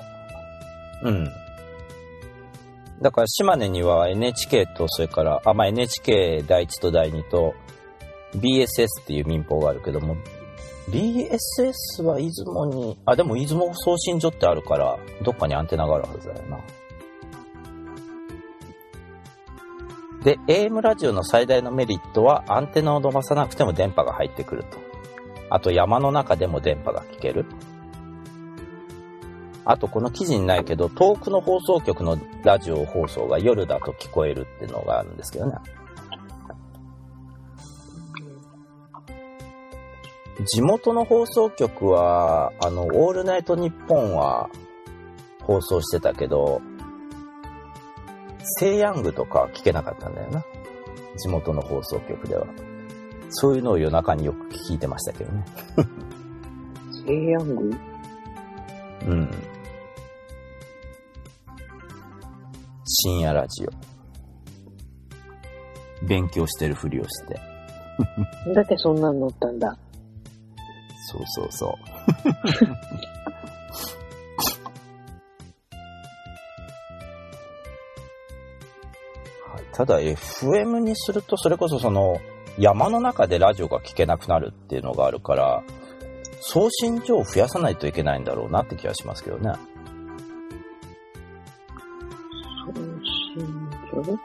だから島根には NHK と、それから、NHK 第1と第2と BSS っていう民放があるけども、BSS は出雲に、でも出雲送信所ってあるから、どっかにアンテナがあるはずだよな。で、AM ラジオの最大のメリットは、アンテナを伸ばさなくても電波が入ってくると。あと、山の中でも電波が聞ける。あと、この記事にないけど、遠くの放送局のラジオ放送が夜だと聞こえるっていうのがあるんですけどね。地元の放送局は、オールナイトニッポンは放送してたけど、セイヤングとかは聞けなかったんだよな。地元の放送局では。そういうのを夜中によく聞いてましたけどね。
セイヤング？
深夜ラジオ。勉強してるふりをして。
だってそんなの乗ったんだ。
そう。ただ FM にすると、それこそその山の中でラジオが聞けなくなるっていうのがあるから、送信所を増やさないといけないんだろうなって気がしますけどね。
送信所？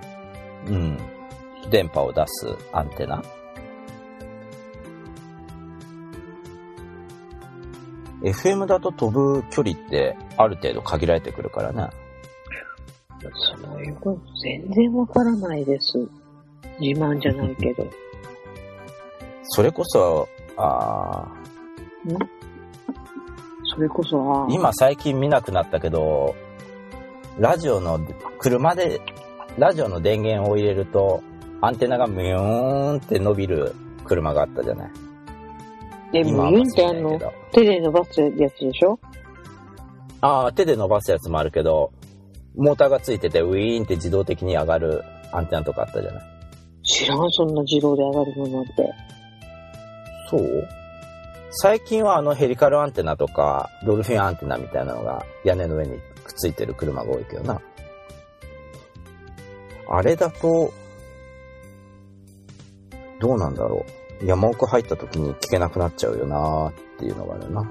電波を出すアンテナ。FM だと飛ぶ距離ってある程度限られてくるからね。
そういうこと全然わからないです。自慢じゃないけど。
それこそ、今最近見なくなったけど、車でラジオの電源を入れるとアンテナがムヨーンって伸びる車があったじゃない。
ムヨーンって手で伸ばすやつでしょ？
手で伸ばすやつもあるけど、モーターがついててウィーンって自動的に上がるアンテナとかあったじゃない。
知らん、そんな自動で上がるものって。
そう最近はヘリカルアンテナとか、ドルフィンアンテナみたいなのが屋根の上にくっついてる車が多いけどな。あれだと、どうなんだろう。山奥入った時に聞けなくなっちゃうよなーっていうのがあるな。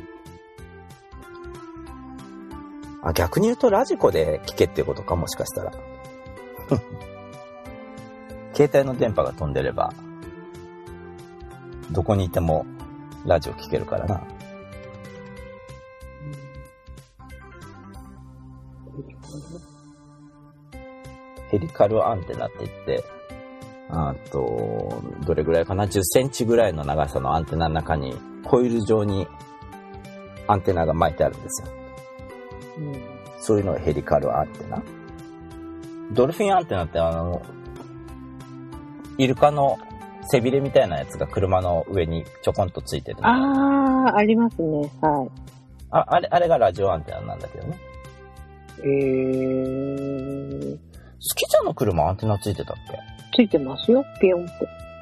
あ、逆に言うとラジコで聞けっていうことか、もしかしたら。携帯の電波が飛んでれば、どこにいてもラジオ聞けるからな。ヘリカルアンテナって言って、どれぐらいかな、10センチぐらいの長さのアンテナの中にコイル状にアンテナが巻いてあるんですよ。そういうのがヘリカルアンテナ。ドルフィンアンテナってイルカの背びれみたいなやつが車の上にちょこんとついてる。
ありますね。はい。
あれがラジオアンテナなんだけどね。スキちゃんの車アンテナついてたっけ？
ついてますよ、ピヨンって。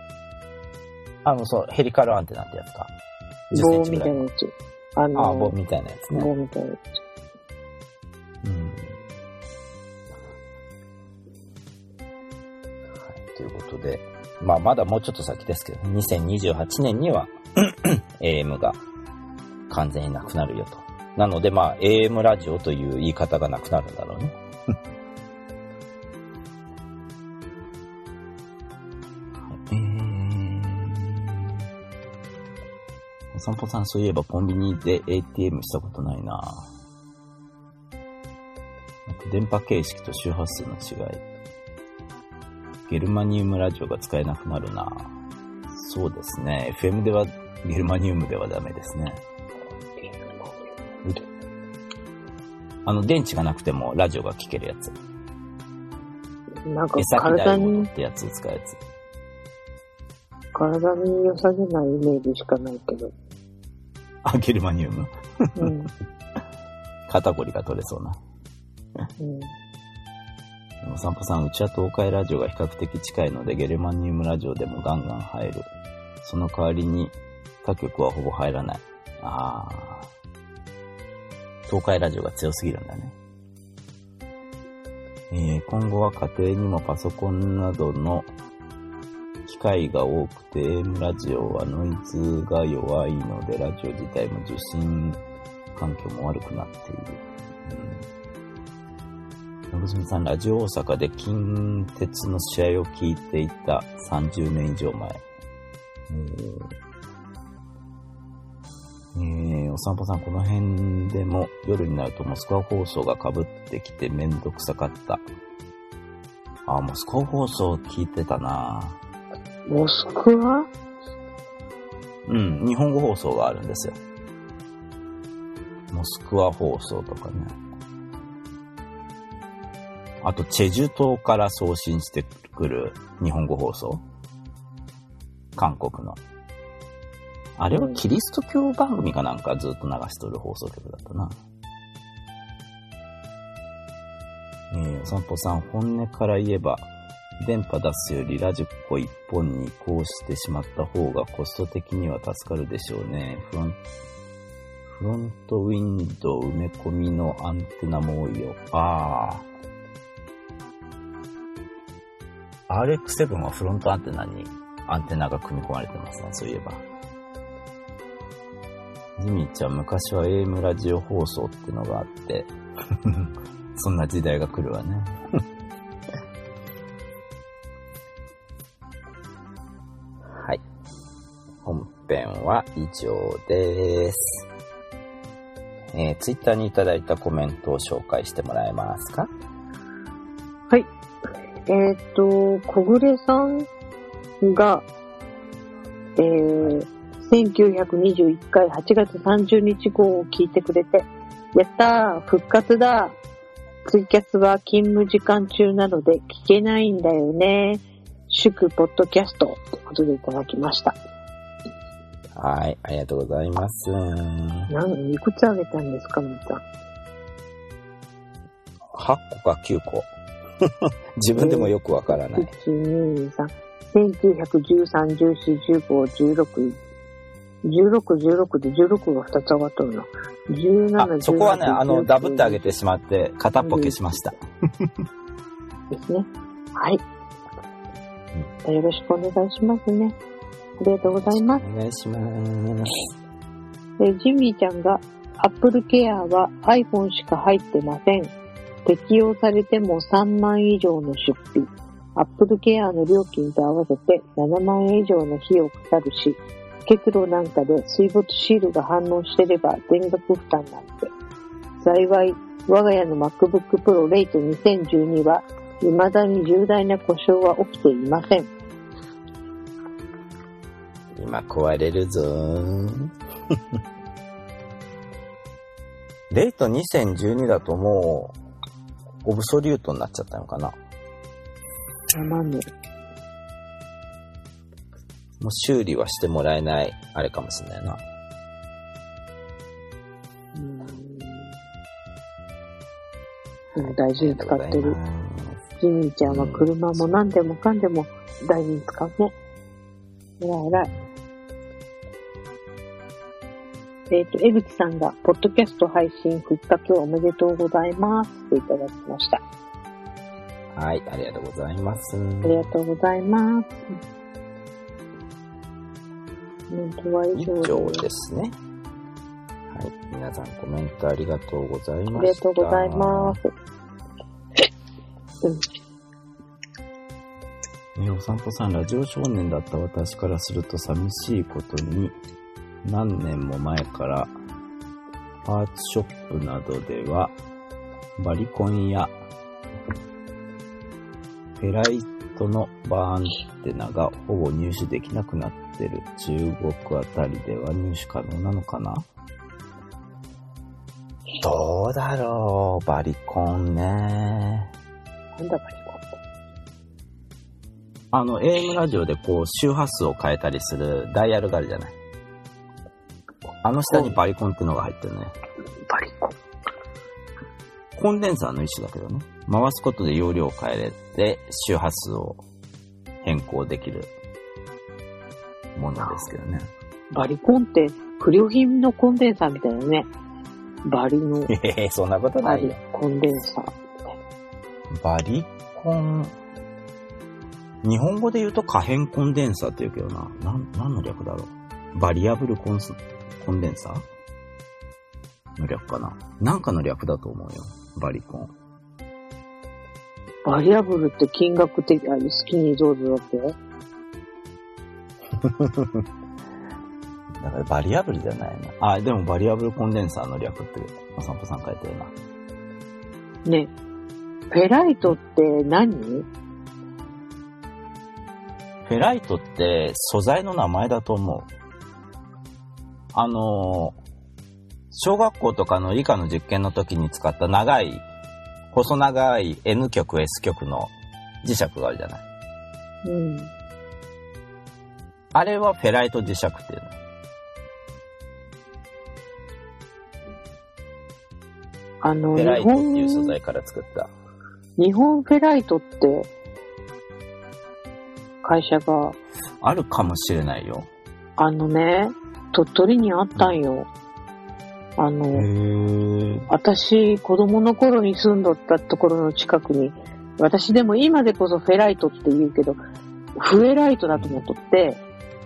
そう、ヘリカルアンテナってやつか。
棒みたいなやつ。
棒みたいなやつね。
棒みたいなやつ。
はい、ということで、まだもうちょっと先ですけど、2028年にはAM が完全になくなるよと。なので、AM ラジオという言い方がなくなるんだろうね。お散歩さん、そういえばコンビニで ATM したことないな。電波形式と周波数の違い。ゲルマニウムラジオが使えなくなるな。そうですね。FM ではゲルマニウムではダメですね。電池がなくてもラジオが聴けるやつ。
なんか
体にってやつを使うやつ。
体に良さげなイメージしかないけど。
ゲルマニウム。
うん。
肩こりが取れそうな。お散歩さん、うちは東海ラジオが比較的近いのでゲルマニウムラジオでもガンガン入る。その代わりに他局はほぼ入らない。東海ラジオが強すぎるんだね。今後は家庭にもパソコンなどの機械が多くて AM ラジオはノイズが弱いのでラジオ自体も受信環境も悪くなっている。のぶすみさん、ラジオ大阪で近鉄の試合を聞いていた30年以上前。お散歩さん、この辺でも夜になるとモスクワ放送が被ってきてめんどくさかった。モスクワ放送聞いてたな。
モスクワ？
日本語放送があるんですよ。モスクワ放送とかね。あと、チェジュ島から送信してくる日本語放送。韓国の。あれはキリスト教番組かなんかずっと流しとる放送局だったな。お散歩さん、本音から言えば、電波出すよりラジコ一本に移行してしまった方がコスト的には助かるでしょうね。フロントウィンドウ埋め込みのアンテナも多いよ。RX7 はフロントアンテナにアンテナが組み込まれてますね、そういえば。ジミーちゃん、昔は AM ラジオ放送ってのがあって、そんな時代が来るわね。はい。本編は以上です。ツイッターにいただいたコメントを紹介してもらえますか？
はい。小暮さんが、1921回8月30日号を聞いてくれて、やったー、復活だ。ツイキャスは勤務時間中なので聞けないんだよね。祝ポッドキャストということでいただきました。
はい、ありがとうございます。
いくつあげたんですか、皆さん。
8個か9個。自分でもよくわからない。
1、2、3、 1913、14、15、16、16で16が2つ上がっとるの。17、
そこはね、
18
ダブってあげてしまって、片っぽ消しました。
ですね。はい。よろしくお願いしますね。ありがとうございます。
お願いします。
ジミーちゃんが、Apple Care は iPhone しか入ってません。適用されても3万以上の出費。Apple Care の料金と合わせて7万円以上の費用かかるし、結露なんかで水没シールが反応してれば全額負担なんて。幸い、我が家の MacBook Pro Lite 2012は未だに重大な故障は起きていません。
今壊れるぞー。レイト2012だともうオブソリュートになっちゃったのかな。
なんで
もう修理はしてもらえないあれかもしれないな。
大事に使ってる。ジミーちゃんは車も何でもかんでも大事に使うね。えらいえらい。江口さんが、ポッドキャスト配信復活おめでとうございますっていただきました。
はい、ありがとうございます。
ありがとうございます。
以上ですね。はい、皆さんコメントありがとうございました。
ありがとうございます。
お散歩さん、ラジオ少年だった私からすると寂しいことに、何年も前からパーツショップなどではバリコンやペライトのバーンテナがほぼ入手できなくなってる。中国あたりでは入手可能なのかな。どうだろう、バリコンね。
なんだバリコンって。
AM ラジオでこう周波数を変えたりするダイヤルがあるじゃない。下にバリコンってのが入ってるね。
バリコン。
コンデンサーの一種だけどね。回すことで容量を変えれて周波数を変更できるものですけどね。
バリコンって不良品のコンデンサーみたいなね。バリの。
そんなことないよ。
コンデンサー。
バリコン。日本語で言うと可変コンデンサーって言うけどな。何の略だろう。バリアブルコンデンサーの略かな。なんかの略だと思うよ。バリコン。
バリアブルって金額的、好きにどうぞだって。
だからバリアブルじゃないな。でもバリアブルコンデンサーの略ってお散歩さん書いてるな。
ね。フェライトって何？
フェライトって素材の名前だと思う。小学校とかの理科の実験の時に使った細長い N 極 S 極の磁石があるじゃない。
うん。
あれはフェライト磁石っていうの。フェライトっていう素材から作った。
日本フェライトって会社が
あるかもしれないよ。
鳥取にあったんよ。私、子供の頃に住んどったところの近くに、私でも今でこそフェライトって言うけど、フエライトだと思っとって、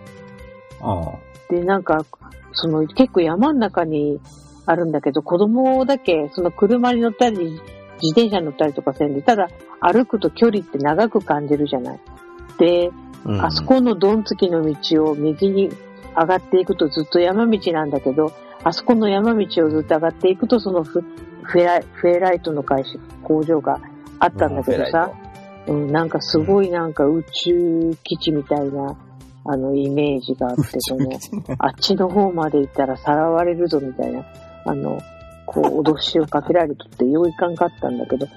で、結構山の中にあるんだけど、子供だけ、車に乗ったり、自転車に乗ったりとかせんで、ただ歩くと距離って長く感じるじゃない。で、あそこのドンつきの道を右に上がっていくとずっと山道なんだけど、あそこの山道をずっと上がっていくとフェライトの工場があったんだけどさ、すごい宇宙基地みたいなイメージがあって、あっちの方まで行ったらさらわれるぞみたいな、脅しをかけられとってよいかんかったんだけど、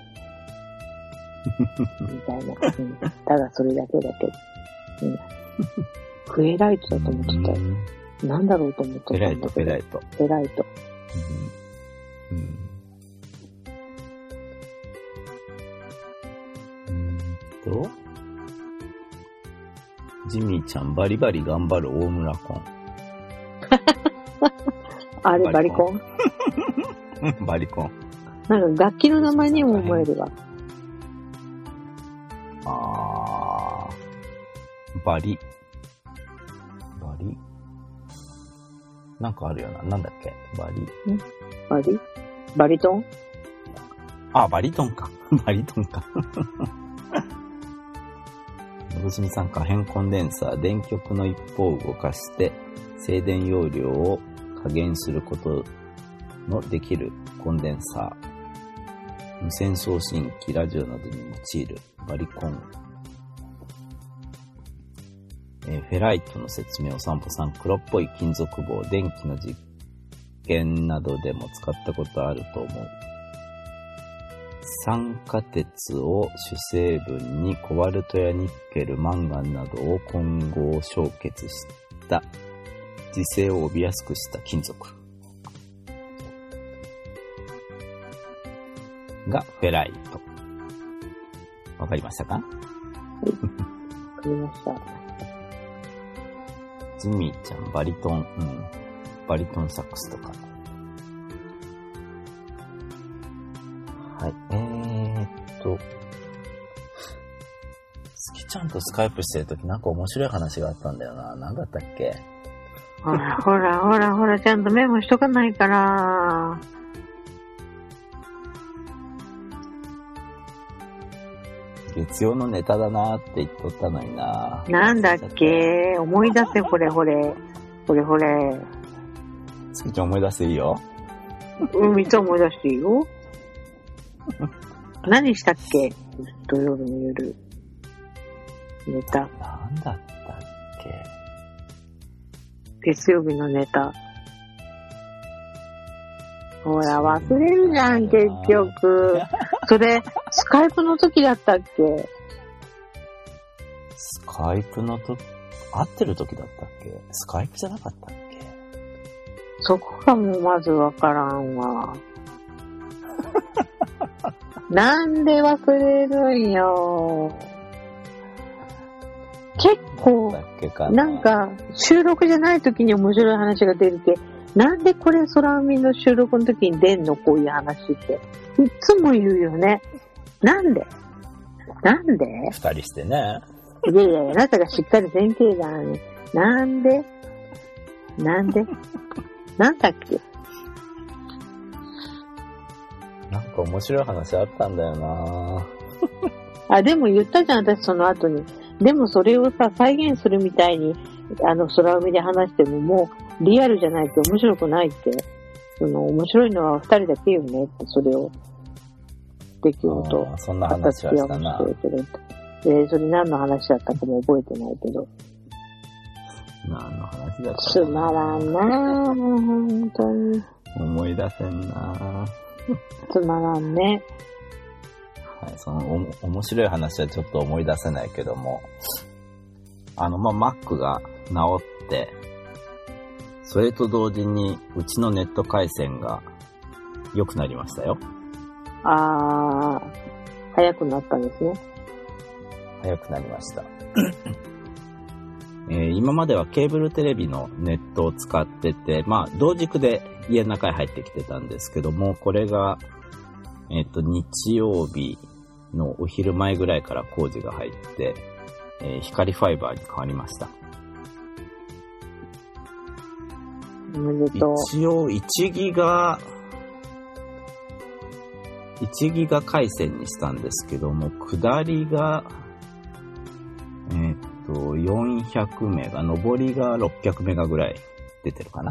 みたいな、ただそれだけだけど、フェライトだと思ってたよ。なんだろうと思ってたんだけど。フェライト。
ジミーちゃん、バリバリ頑張る大村コン。
あれ、バリコン
バリコン。
なんか楽器の名前にも思えるわ。
バリ。なんかあるよな。なんだっけバリ。
バリトン
バリトンか。バリトンか。のぶしみさん、可変コンデンサー。電極の一方を動かして静電容量を加減することのできるコンデンサー。無線送信機、ラジオなどに用いるバリコン。フェライトの説明を散歩さん、黒っぽい金属棒、電気の実験などでも使ったことあると思う。酸化鉄を主成分にコバルトやニッケル、マンガンなどを混合焼結した磁性を帯びやすくした金属がフェライト。わかりましたか？
わかりました。
ジミーちゃん、バリトン、バリトンサックスとか。はい、スキちゃんとスカイプしてるときなんか面白い話があったんだよな。なんだったっけ？
ほら、ちゃんとメモしとかないから。
月曜のネタだなーって言っとったのにな。
なんだっけ？思い出せ、ほれ。
スキちゃん思い出していいよ。
いつ思い出していいよ。何したっけ？土曜日の夜。ネタ。
なんだったっけ？
月曜日のネタ。ほら、忘れるじゃん、結局。それ、スカイプの時だったっけ？
スカイプの時、会ってる時だったっけ？スカイプじゃなかったっけ？
そこがもうまずわからんわ。なんで忘れるんよ。結構、なんか、収録じゃない時に面白い話が出るけ、なんでこれ空海の収録の時に出んの？こういう話って。いつも言うよね。なんで
二人してね。
いや、あなたがしっかり前提だね。なんでなんだっけ？
なんか面白い話あったんだよな。
でも言ったじゃん、私その後に。でもそれをさ、再現するみたいに、空海で話してももうリアルじゃないと面白くないって。面白いのは二人だけよねって、それを。出来事。
そんな話はしたな。
それ何の話だったかも覚えてないけど。
何の話だったか
つまらんなぁ、本当に。
思い出せんなぁ。
つまらんね。
はい、その面白い話はちょっと思い出せないけども、Mac が直って、それと同時にうちのネット回線が良くなりましたよ。
早くなったんですね。
早くなりました。今まではケーブルテレビのネットを使ってて、同軸で家の中に入ってきてたんですけども、これが、日曜日のお昼前ぐらいから工事が入って、光ファイバーに変わりました。
おめでとう。
一応1ギガ回線にしたんですけども、下りが、400メガ、上りが600メガぐらい出てるかな。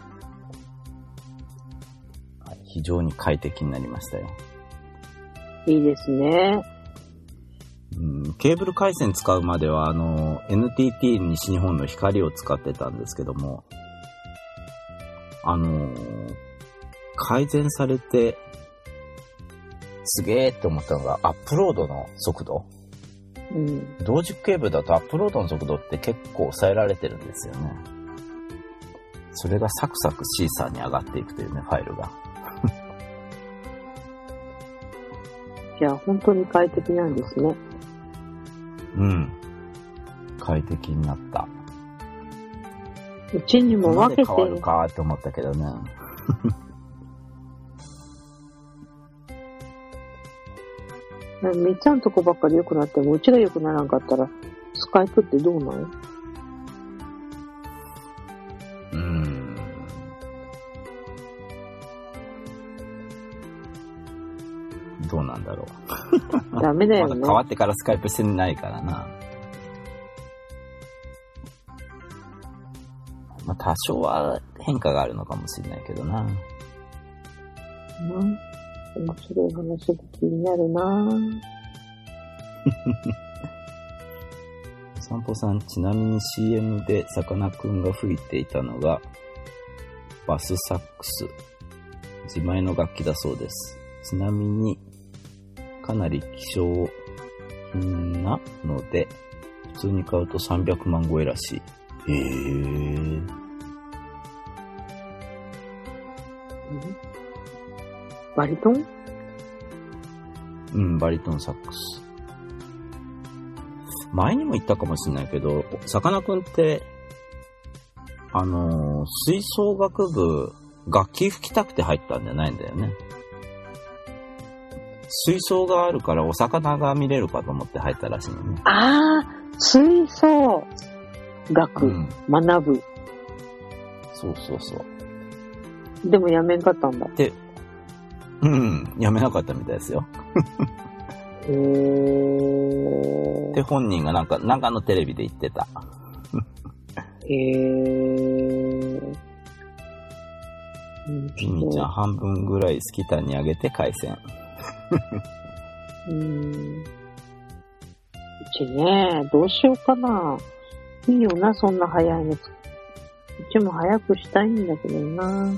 非常に快適になりましたよ。
いいですね。
ケーブル回線使うまでは、NTT 西日本の光を使ってたんですけども、改善されて、すげーって思ったのが、アップロードの速度。同軸ケーブルだとアップロードの速度って結構抑えられてるんですよね。それがサクサクシーサーに上がっていくというね、ファイルが。い
や、本当に快適なんですね。
快適になった。
うちにも分けて。
変わるかって思ったけどね。
みっちゃんとこばっかり良くなっても、うちが良くならんかったら、スカイプってどうなの？
どうなんだろう。
ダメだよね。
まだ変わってからスカイプしてないからな。まあ多少は変化があるのかもしれないけどな。
面白い話が気になるな。
お散歩さん、ちなみに CM でさかなクンが吹いていたのがバスサックス、自前の楽器だそうです。ちなみにかなり希少品なので普通に買うと300万超えらしい。
バリトン？
うん、バリトンサックス。前にも言ったかもしれないけど、さかなクンって吹奏楽部楽器吹きたくて入ったんじゃないんだよね。水槽があるからお魚が見れるかと思って入ったらしいのね。
ああ、水槽学、学ぶ。
そうそうそう。
でもやめんかったんだ。
で、やめなかったみたいですよ。で、本人がなんかのテレビで言ってた。ジミーちゃん半分ぐらいスキタンにあげて回線。
うちね、どうしようかな。いいよな、そんな早いの。うちも早くしたいんだけどな。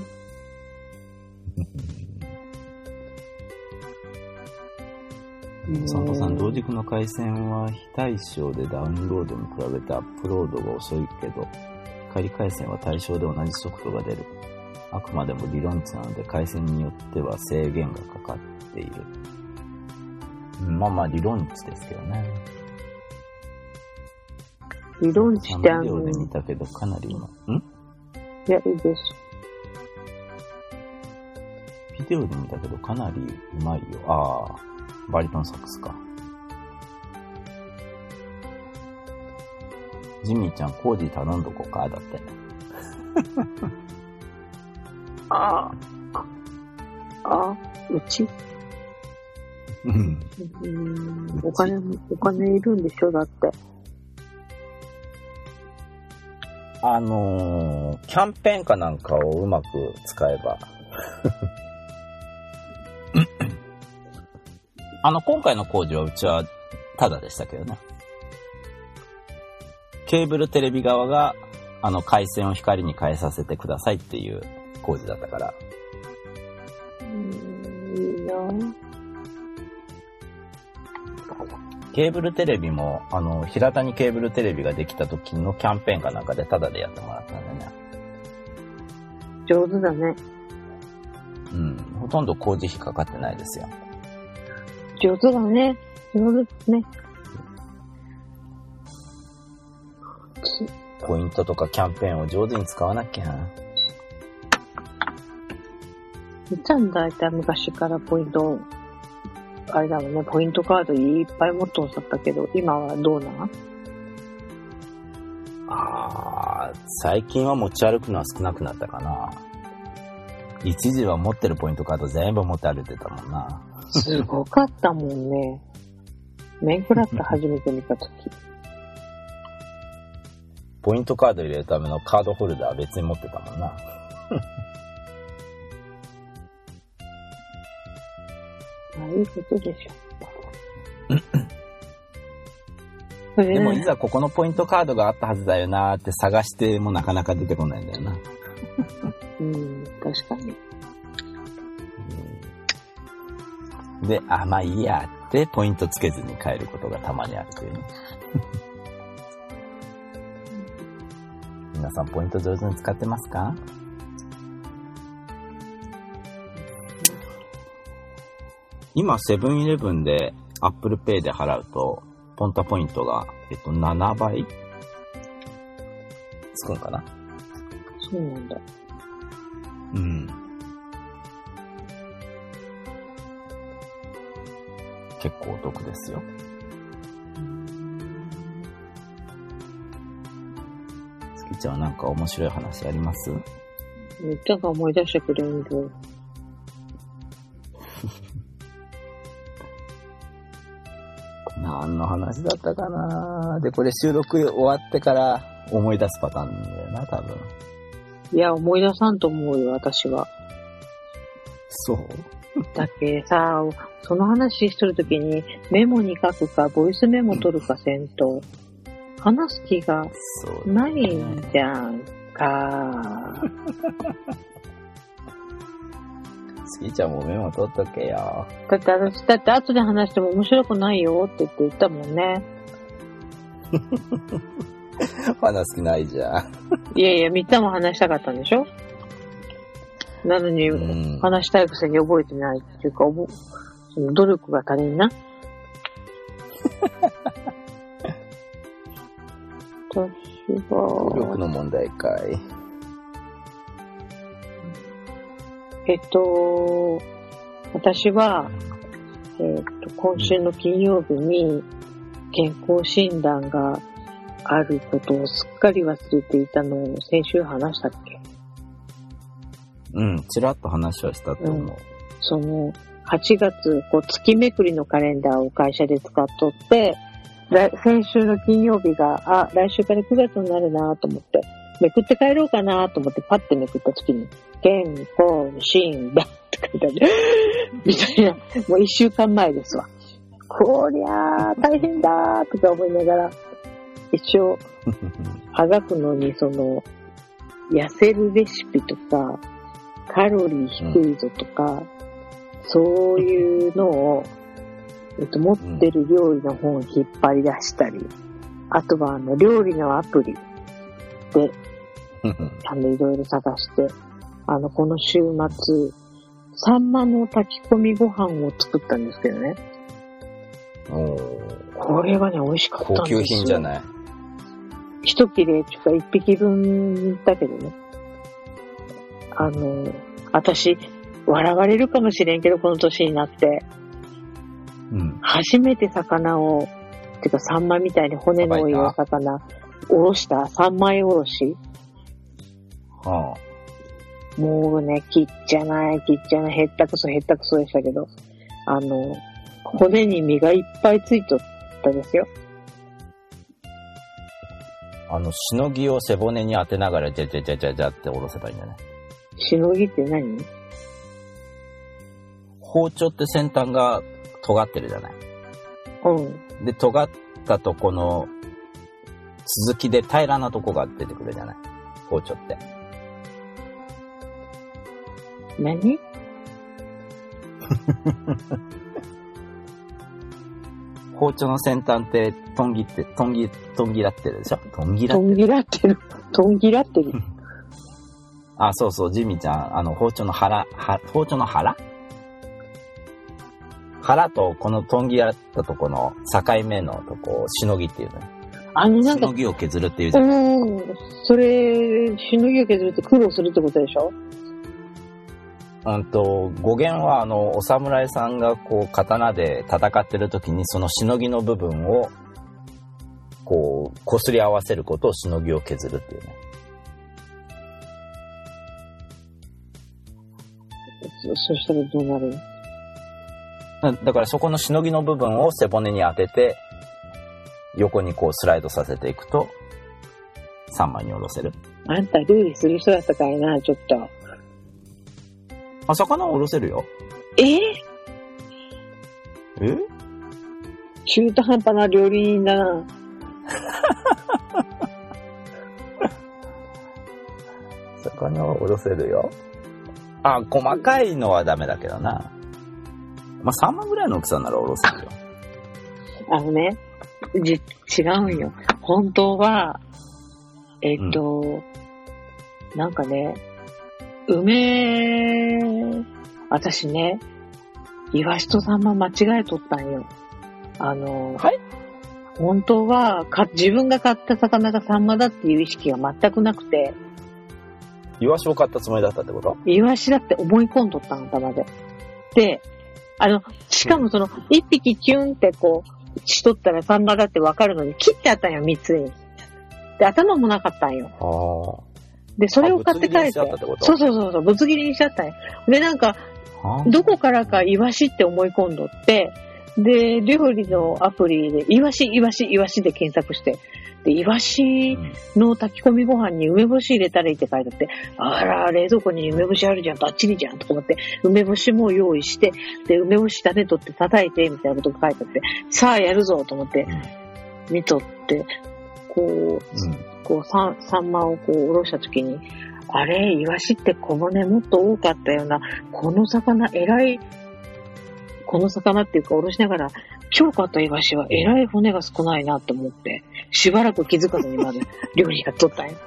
散歩さん、同軸の回線は非対称でダウンロードに比べてアップロードが遅いけど、光回線は対象で同じ速度が出る。あくまでも理論値なので回線によっては制限がかかっている。まあまあ理論値ですけどね。
理論値って
ビデオで見たけどかなり今、
いや、いいです。
ビデオで見たけどかなりうまいよ。ああ、バリトンサックスか。ジミーちゃん、コージ頼んどこかだって。
うちお金いるんでしょだって。
キャンペーンかなんかをうまく使えば。今回の工事はうちはタダでしたけどね。ケーブルテレビ側が、回線を光に変えさせてくださいっていう工事だったから。
いいな。
ケーブルテレビも、平田にケーブルテレビができた時のキャンペーンかなんかでタダでやってもらったんだよね。
上手だね。
ほとんど工事費かかってないですよ。
上手だね。上手ですね。
ポイントとかキャンペーンを上手に使わなきゃ。
ちゃんだいたい昔からポイント、あれだもんね、ポイントカードいっぱい持ってほしかったけど、今はどうなん？
最近は持ち歩くのは少なくなったかな。一時は持ってるポイントカード全部持って歩いてたもんな。
すごかったもんね。面食らった初めて見たとき。
ポイントカード入れるためのカードホルダー別に持ってたもんな。
いいことでしょ。
でもいざここのポイントカードがあったはずだよなーって探してもなかなか出てこないんだよな。
確かに。
で、まあいいやってポイントつけずに帰ることがたまにあるというね。皆さんポイント上手に使ってますか？今セブンイレブンで Apple Pay で払うとポンタポイントが7倍つくんかな。
そうなんだ。
うん。結構お得ですよ。月ちゃんはなんか面白い話あります？
めっちゃが思い出してくれるんだよ。
何の話だったかな。で、これ収録終わってから思い出すパターンだよな、多分。
いや、思い出さんと思うよ、私は。
そう。
だけさ、その話しとるときにメモに書くか、ボイスメモ取るかせんと、話す気がないんじゃんか。
スキーちゃんもメモ取っとけよ。
だって後で話しても面白くないよって言ったもんね。
話す気ないじゃん。
いやいや、みっちゃんも話したかったんでしょ？なのに、話したいくせに覚えてないっていうか、その努力が足りんな。私は。
努力の問題かい。
私は、今週の金曜日に健康診断があることをすっかり忘れていたのを先週話したっけ？
うん、ちらっと話はしたと思う。
その、8月、月めくりのカレンダーを会社で使っとって、先週の金曜日が、来週から9月になるなと思って、めくって帰ろうかなと思ってパッてめくった時に、健康診断って書いてある。みたいな、もう1週間前ですわ。こりゃー、大変だーとか思いながら、一応、あがくのに痩せるレシピとか、カロリー低いぞとか、そういうのを、持ってる料理の本を引っ張り出したり、あとは料理のアプリで、いろいろ探して、この週末、サンマの炊き込みご飯を作ったんですけどね。これがね、美味しかったんですよ。
高級品じゃない？
一切れっていうか一匹分だけどね。私、笑われるかもしれんけど、この年になって、初めて魚を、てかサンマみたいに骨の多いお魚、おろした三枚おろし。もうね、切っちゃない、へったくそでしたけど、骨に身がいっぱいついとったですよ。
しのぎを背骨に当てながら、じゃっておろせばいいんじゃない？
しのぎって何？
包丁って先端が尖ってるじゃない？で、尖ったとこの続きで平らなとこが出てくるじゃない？包丁って。
何？
包丁の先端ってとんぎらってるでしょ？とんぎらってる。あ、そうそう、ジミちゃん、包丁の腹とこのとんぎらったとこの境目のとこをしのぎっていうね。しのぎを削るっていうじゃない？
それ、しのぎを削るって苦労するってことでしょ？
語源はお侍さんが刀で戦ってる時にそのしのぎの部分をこすり合わせることをしのぎを削るっていうね。
そしたらどうなる？
だからそこのしのぎの部分を背骨に当てて横にスライドさせていくと3枚に下ろせる。
あんた料理する人だったかいな、ちょっと。
魚を下ろせるよ。
中途半端な料理人だな。
魚を下ろせるよ。細かいのはダメだけどな。3万ぐらいの大きさなら下ろせるよ。
違うんよ。本当は、なんかね、私ね、イワシとサンマ間違えとったんよ。
はい？
本当は自分が買った魚がサンマだっていう意識が全くなくて、
イワシを買ったつもりだったってこと？
イワシだって思い込んどったの、頭で。で、しかもその、一匹キュンってこう、しとったらサンマだってわかるのに、切ってあったんよ、三つに。で、頭もなかったんよ。で、それを買って帰って。そう、ぶつ切りにしちゃったんよ。で、なんか、どこからかイワシって思い込んどって、で、料理のアプリで、イワシで検索して、で、イワシの炊き込みご飯に梅干し入れたらいいって書いてあって、あら、冷蔵庫に梅干しあるじゃん、バッチリじゃん、とか思って、梅干しも用意して、で、梅干し種取って叩いて、みたいなことが書いてあって、さあやるぞ、と思って、見とって、こう、サンマをこう、おろしたときに、あれ、イワシって小骨もっと多かったような、この魚っていうか、おろしながら、今日買ったイワシはえらい骨が少ないなと思って、しばらく気づかずにまず料理が取ったんよ。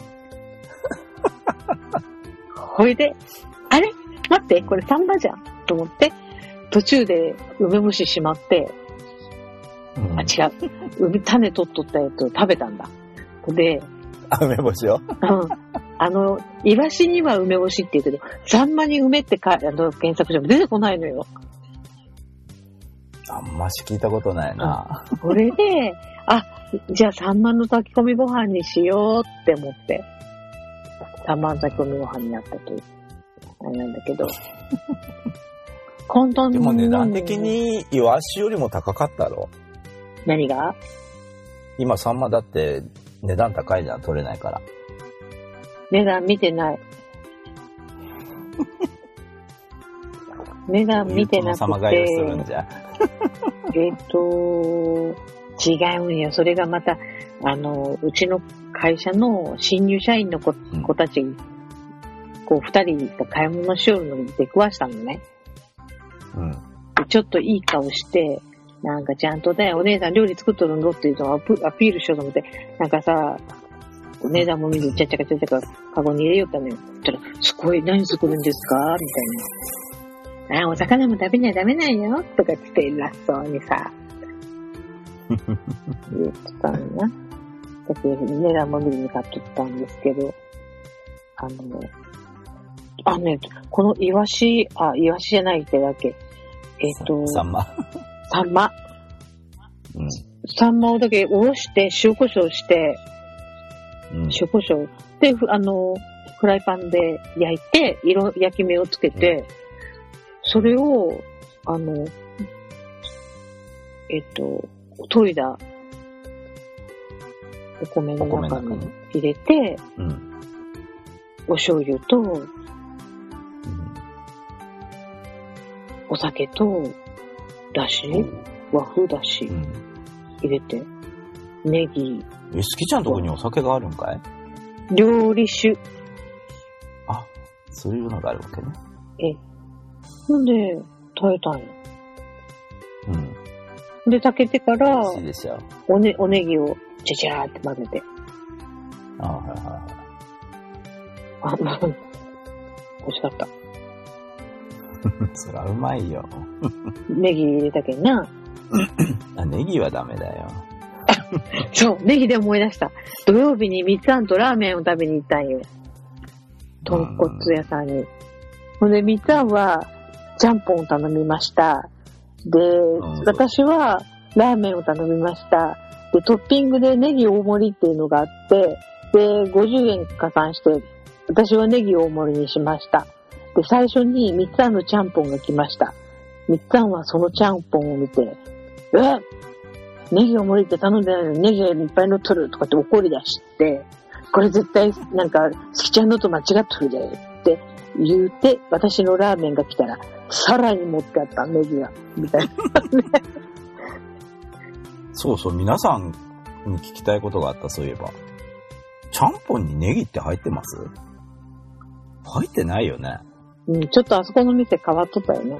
ほいで、あれ待って、これサンマじゃんと思って、途中で梅干ししまって、違う。種取っとったやつを食べたんだ。で、
梅干しを
イワシには梅干しって言うけど、サンマに梅って検索しても出てこないのよ。
あんまし聞いたことないな。
これで、じゃあサンマの炊き込みご飯にしようって思って、サンマの炊き込みご飯になったという、あれなんだけど。簡単に。
でも値段的にイワシよりも高かったろ。
何が？
今サンマだって値段高いじゃん、取れないから。
値段見てない。値段見てなくて。
様買いをするんじゃ。
違うんよ。それがまた、うちの会社の新入社員の子たち、こう、二人が買い物しよるのに出くわしたのね。ちょっといい顔して、なんかちゃんとね、お姉さん料理作っとるのっていうのをアピールしようと思って、なんかさ、お値段も見ず、ちゃっちゃかカゴに入れよったのよ。そしたら、すごい、何作るんですかみたいな。お魚も食べにはダメなんよとかって偉そうにさ、言ってたのな。だって値段も見ずに買っとったんですけど、このイワシじゃないってだけ。
サンマ。
サンマをだけおろして、塩コショウして、塩コショウで、フライパンで焼いて、焼き目をつけて、それを、研いだお米の中に入れて、お醤油と、お酒と、だし、和風だし、入れて、ネギ。
好きちゃんのとこにお酒があるんかい？
料理酒。
そういうのがあるわけね。
なんで、炊いたんよ。で、炊けてから、
いいですよ。
おネギをチャチャーって混ぜて。美味しかった。
そらうまいよ。
ネギ入れたけんな。
ネギはダメだよ。
そう、ネギで思い出した。土曜日にみつあんとラーメンを食べに行ったんよ。豚骨屋さんに。ほんで、みつあんは、ちゃんぽんを頼みました。で、私は、ラーメンを頼みました。で、トッピングでネギ大盛りっていうのがあって、で、50円加算して、私はネギ大盛りにしました。で、最初にみつあんのちゃんぽんが来ました。みつあんはそのちゃんぽんを見て、ネギ大盛りって頼んでないのにネギがいっぱい乗っとるとかって怒り出して、これ絶対なんか、好きちゃんのと間違っとるでって言うて、私のラーメンが来たら、さらに持ってあったネギが、みたいな。
そう、皆さんに聞きたいことがあった、そういえば。ちゃんぽんにネギって入ってます？入ってないよね。
ちょっとあそこの店変わっとったよね。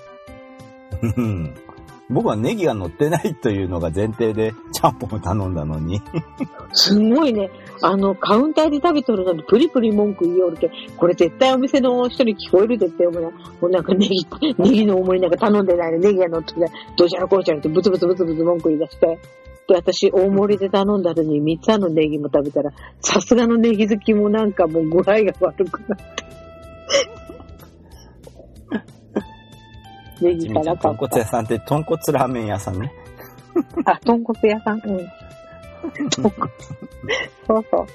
僕はネギが乗ってないというのが前提でちゃんぽんを頼んだのに。
すごいね。カウンターで食べとるのにプリプリ文句言いよるけ。これ絶対お店の人に聞こえるでって思うな。もうなんかネギの重りなんか頼んでないの。ネギが乗ってない。どうちゃらこうちゃらってブツブツ文句言い出して。 と私大盛りで頼んだのに3つのネギも食べたら、さすがのネギ好きもなんかもう具合が悪くなって。ネギ辛か
豚
った。
骨屋さんって豚骨ラーメン屋さんね。
あ、豚骨屋さん。うん。豚骨。そうそう。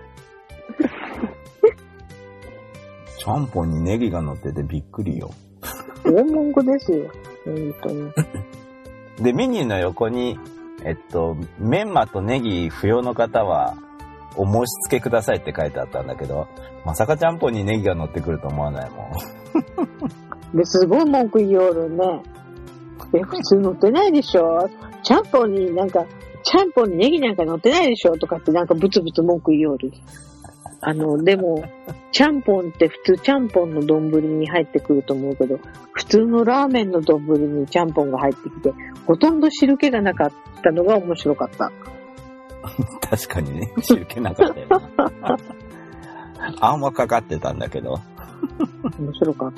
ちゃんぽんにネギが乗っててびっくりよ。
大文句ですよ。本当に。
で、メニューの横に、メンマとネギ不要の方は、お申し付けくださいって書いてあったんだけど、まさかちゃんぽんにネギが乗ってくると思わないもん。
で、すごい文句言いよるね。普通乗ってないでしょ。ちゃんぽんにネギなんか乗ってないでしょとかってなんかブツブツ文句言いよる。でも、ちゃんぽんって普通ちゃんぽんの丼に入ってくると思うけど、普通のラーメンの丼にちゃんぽんが入ってきて、ほとんど汁気がなかったのが面白かった。
確かにね、汁気なかったよな。あんまかかってたんだけど。
面白かった。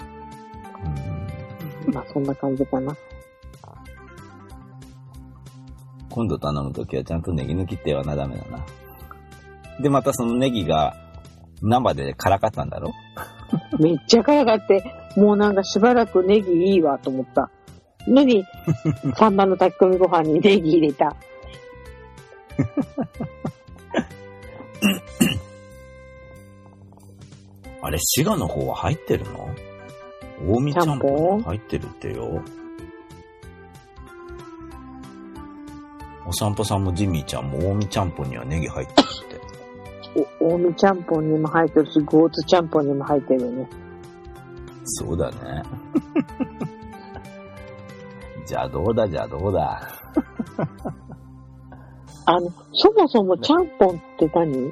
まあそんな感じかな。
今度頼むときはちゃんとネギ抜きって言わなダメだな。で、またそのネギが生で辛かったんだろ？
めっちゃ辛かって、もうなんかしばらくネギいいわと思った。のに、3番の炊き込みご飯にネギ入れた。
あれ、滋賀の方は入ってるの？近江ちゃんぽん入ってるってよ。お散歩さんもジミーちゃんも近江ちゃんぽんにはネギ入ってるって。
近江ちゃんぽんにも入ってるし、ゴーツちゃんぽんにも入ってるよね。
そうだね。じゃあどうだ。
そもそもちゃんぽんって何？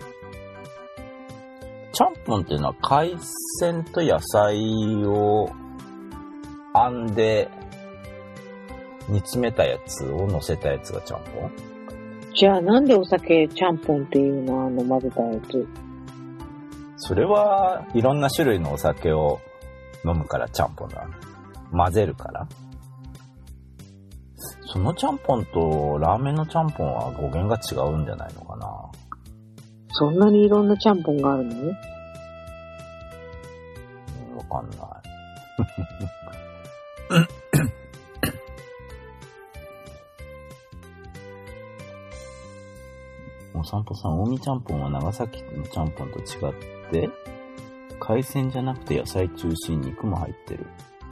ちゃんぽんっていうのは海鮮と野菜を編んで煮詰めたやつを乗せたやつがちゃんぽん？
じゃあなんでお酒ちゃんぽんっていうの混ぜたやつ？
それはいろんな種類のお酒を飲むからちゃんぽんだ。混ぜるから。そのちゃんぽんとラーメンのちゃんぽんは語源が違うんじゃないのかな。
そんなにいろんなちゃんぽんがあるの？
わかんない。お散歩さん、近江ちゃんぽんは長崎のちゃんぽんと違って、海鮮じゃなくて野菜中心、肉も入ってる。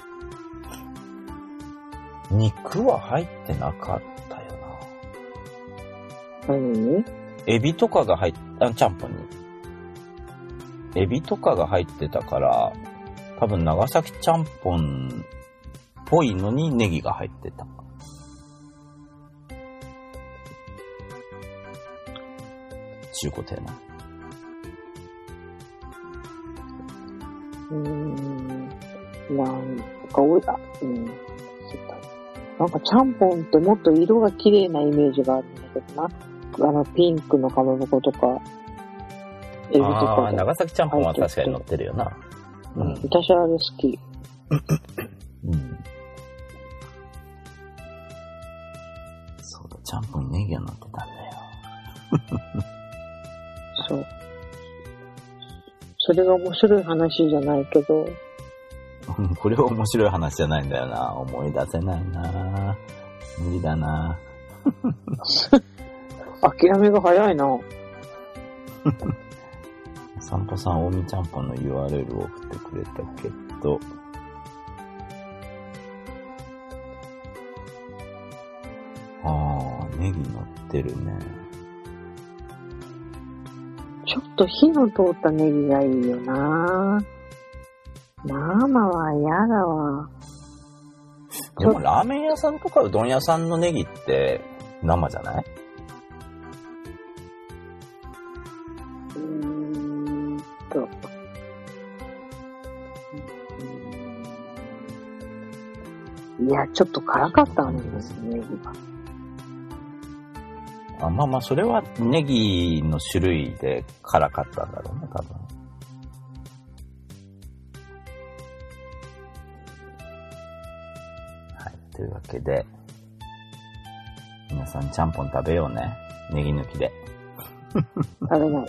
肉は入ってなかったよな。
何？
エビとかが入っちゃんぽんに。エビとかが入ってたから、多分長崎ちゃんぽんっぽいのにネギが入ってた。中古店な。
なんかなんかちゃんぽんってもっと色が綺麗なイメージがあるんだけどな。ピンクのかまぼことか、エビとか。
長崎ちゃんぽんは確かに乗ってるよな。
うん。私はあれ好き。
うん。そうだ、ちゃんぽんにネギが乗ってたんだよ。
そう。それが面白い話じゃないけど。
これは面白い話じゃないんだよな。思い出せないな。無理だな。
諦めが早いな。
散歩さん、近江ちゃんぽんの URL を送ってくれたけど、ネギ乗ってるね。
ちょっと火の通ったネギがいいよな。生は嫌だわ。
でもラーメン屋さんとかうどん屋さんのネギって生じゃない？
いや、ちょっと辛かったんですね、ネギが。
まあ、それはネギの種類で辛かったんだろうね、多分。はい、というわけで、 皆さんちゃんぽん食べようね。ネギ抜きで。
食べない。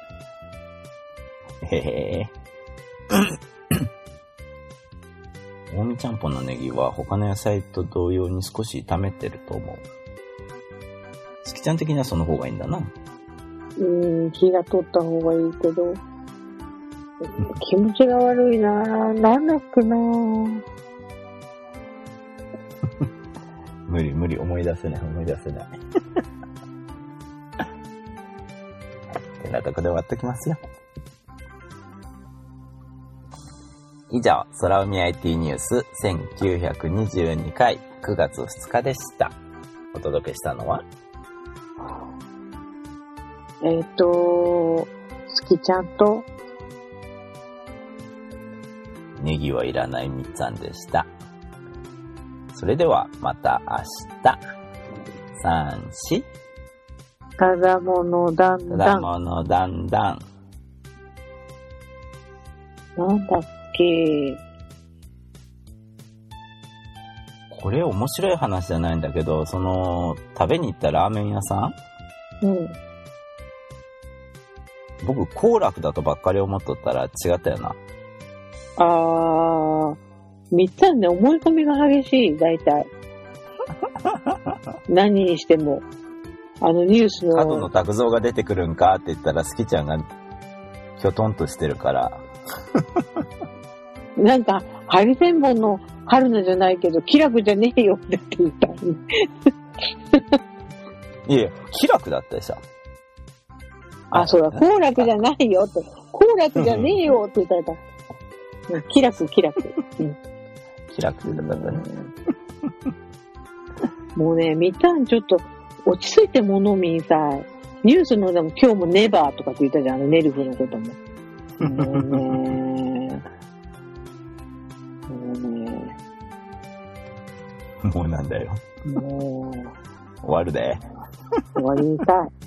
へへ近江ちゃんぽんのネギは他の野菜と同様に少し炒めてると思う。好きちゃん的にはその方がいいんだな。
火が通った方がいいけど、気持ちが悪いなぁ。なんだっけなぁ。
無理、思い出せない。てなとこで終わっときますよ。以上、空海 IT ニュース1922回9月2日でした。お届けしたのは
すきちゃんと、
ネギはいらないみっつぁんでした。それではまた明日。3、4。
ただものだんだん。
ただものだんだん。
なんだっけ。
これ面白い話じゃないんだけど、食べに行ったラーメン屋さん、僕、幸楽だとばっかり思っとったら違ったよな。
みっつぁんね、思い込みが激しい、大体。何にしても。ニュースの。
角野卓造が出てくるんかって言ったら、好きちゃんが、きょとんとしてるから。
なんか、ハリセンボンの春菜じゃないけど、気楽じゃねえよって言った。
いや、気楽だったでしょ。
そうだ、幸楽じゃないよって。幸楽じゃねえよって言ったら、気楽。
気楽って言ったからね。
もうね、みっつぁんちょっと落ち着いて物見さ、ニュースのでも今日もネバーとかって言ったじゃん、ネルフのことも。
もうなんだよ。
もう、
終わるで。
終わりたい。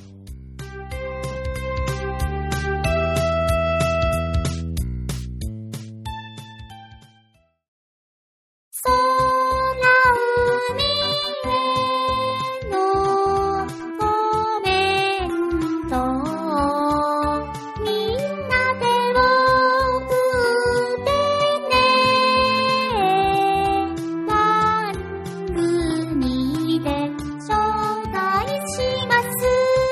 番組で紹介します。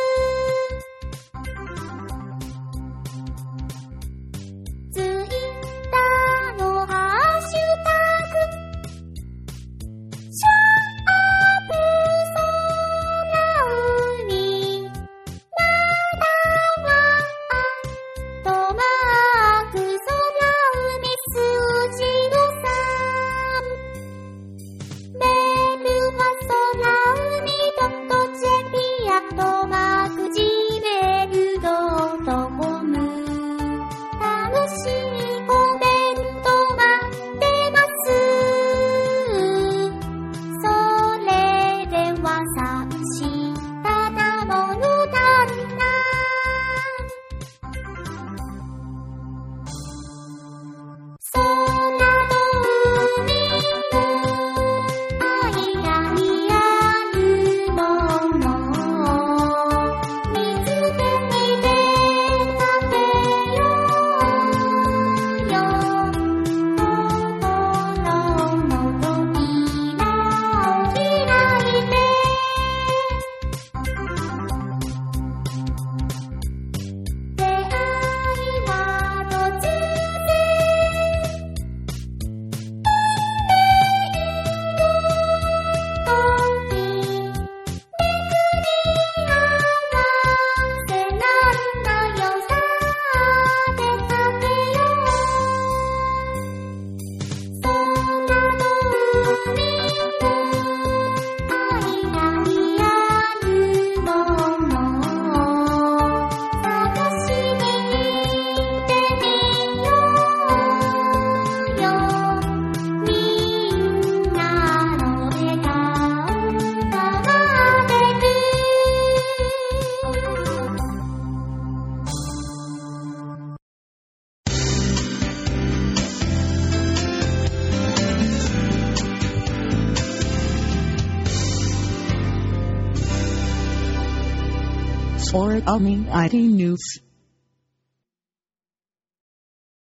or Omni IT News.